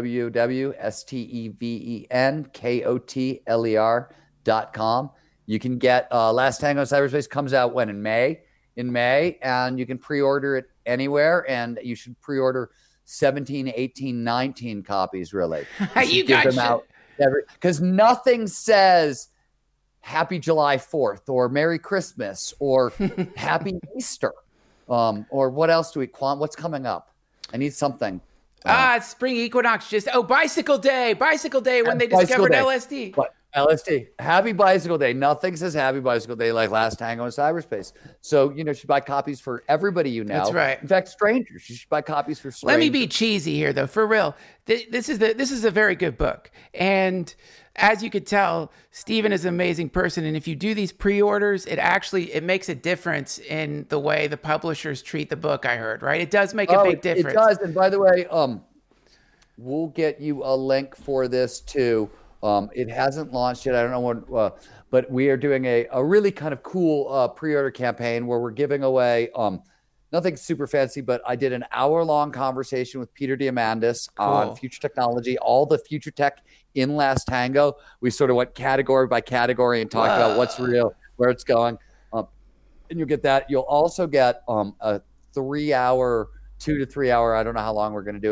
S2: www.StephenKotler.com. You can get Last Tango in Cyberspace comes out when? In May, and you can pre-order it anywhere, and you should pre-order 17, 18, 19 copies, really.
S1: You give them out
S2: because nothing says Happy July 4th or Merry Christmas or Happy Easter. Or what else do we want? What's coming up? I need something.
S1: Spring equinox. Bicycle day when they discovered LSD.
S2: What? LSD. Happy Bicycle Day. Nothing says Happy Bicycle Day like Last Tango in Cyberspace. So, you should buy copies for everybody you know.
S1: That's right.
S2: In fact, strangers. You should buy copies for strangers.
S1: Let me be cheesy here, though. For real. This is a very good book. And as you could tell, Stephen is an amazing person. And if you do these pre-orders, it makes a difference in the way the publishers treat the book, I heard, right? It does make a big difference.
S2: It does. And by the way, we'll get you a link for this too. It hasn't launched yet. I don't know what, but we are doing a really kind of cool pre-order campaign where we're giving away nothing super fancy, but I did an hour-long conversation with Peter Diamandis on future technology, all the future tech in Last Tango. We sort of went category by category and talked about what's real, where it's going. And you'll get that. You'll also get a 2 to 3 hour, I don't know how long we're going to do it,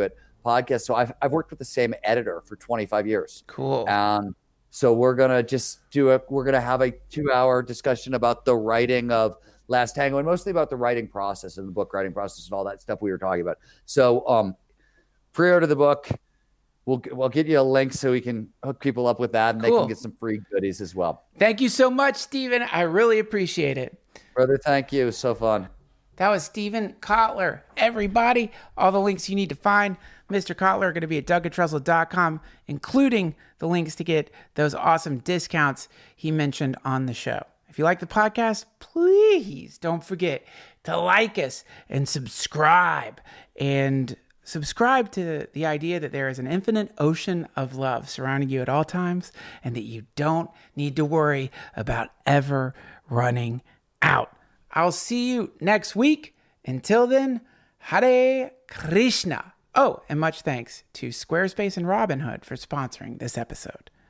S2: podcast. So I've worked with the same editor for 25 years.
S1: Cool.
S2: So we're going to have a 2-hour discussion about the writing of Last Tango, and mostly about the writing process and the book writing process and all that stuff we were talking about. So pre-order the book. We'll get you a link so we can hook people up with that, and They can get some free goodies as well.
S1: Thank you so much, Stephen. I really appreciate it.
S2: Brother, thank you. So fun.
S1: That was Stephen Kotler. Everybody, all the links you need to find Mr. Kotler are going to be at DougAndTrussell.com, including the links to get those awesome discounts he mentioned on the show. If you like the podcast, please don't forget to like us and subscribe. And subscribe to the idea that there is an infinite ocean of love surrounding you at all times, and that you don't need to worry about ever running out. I'll see you next week. Until then, Hare Krishna. Oh, and much thanks to Squarespace and Robinhood for sponsoring this episode.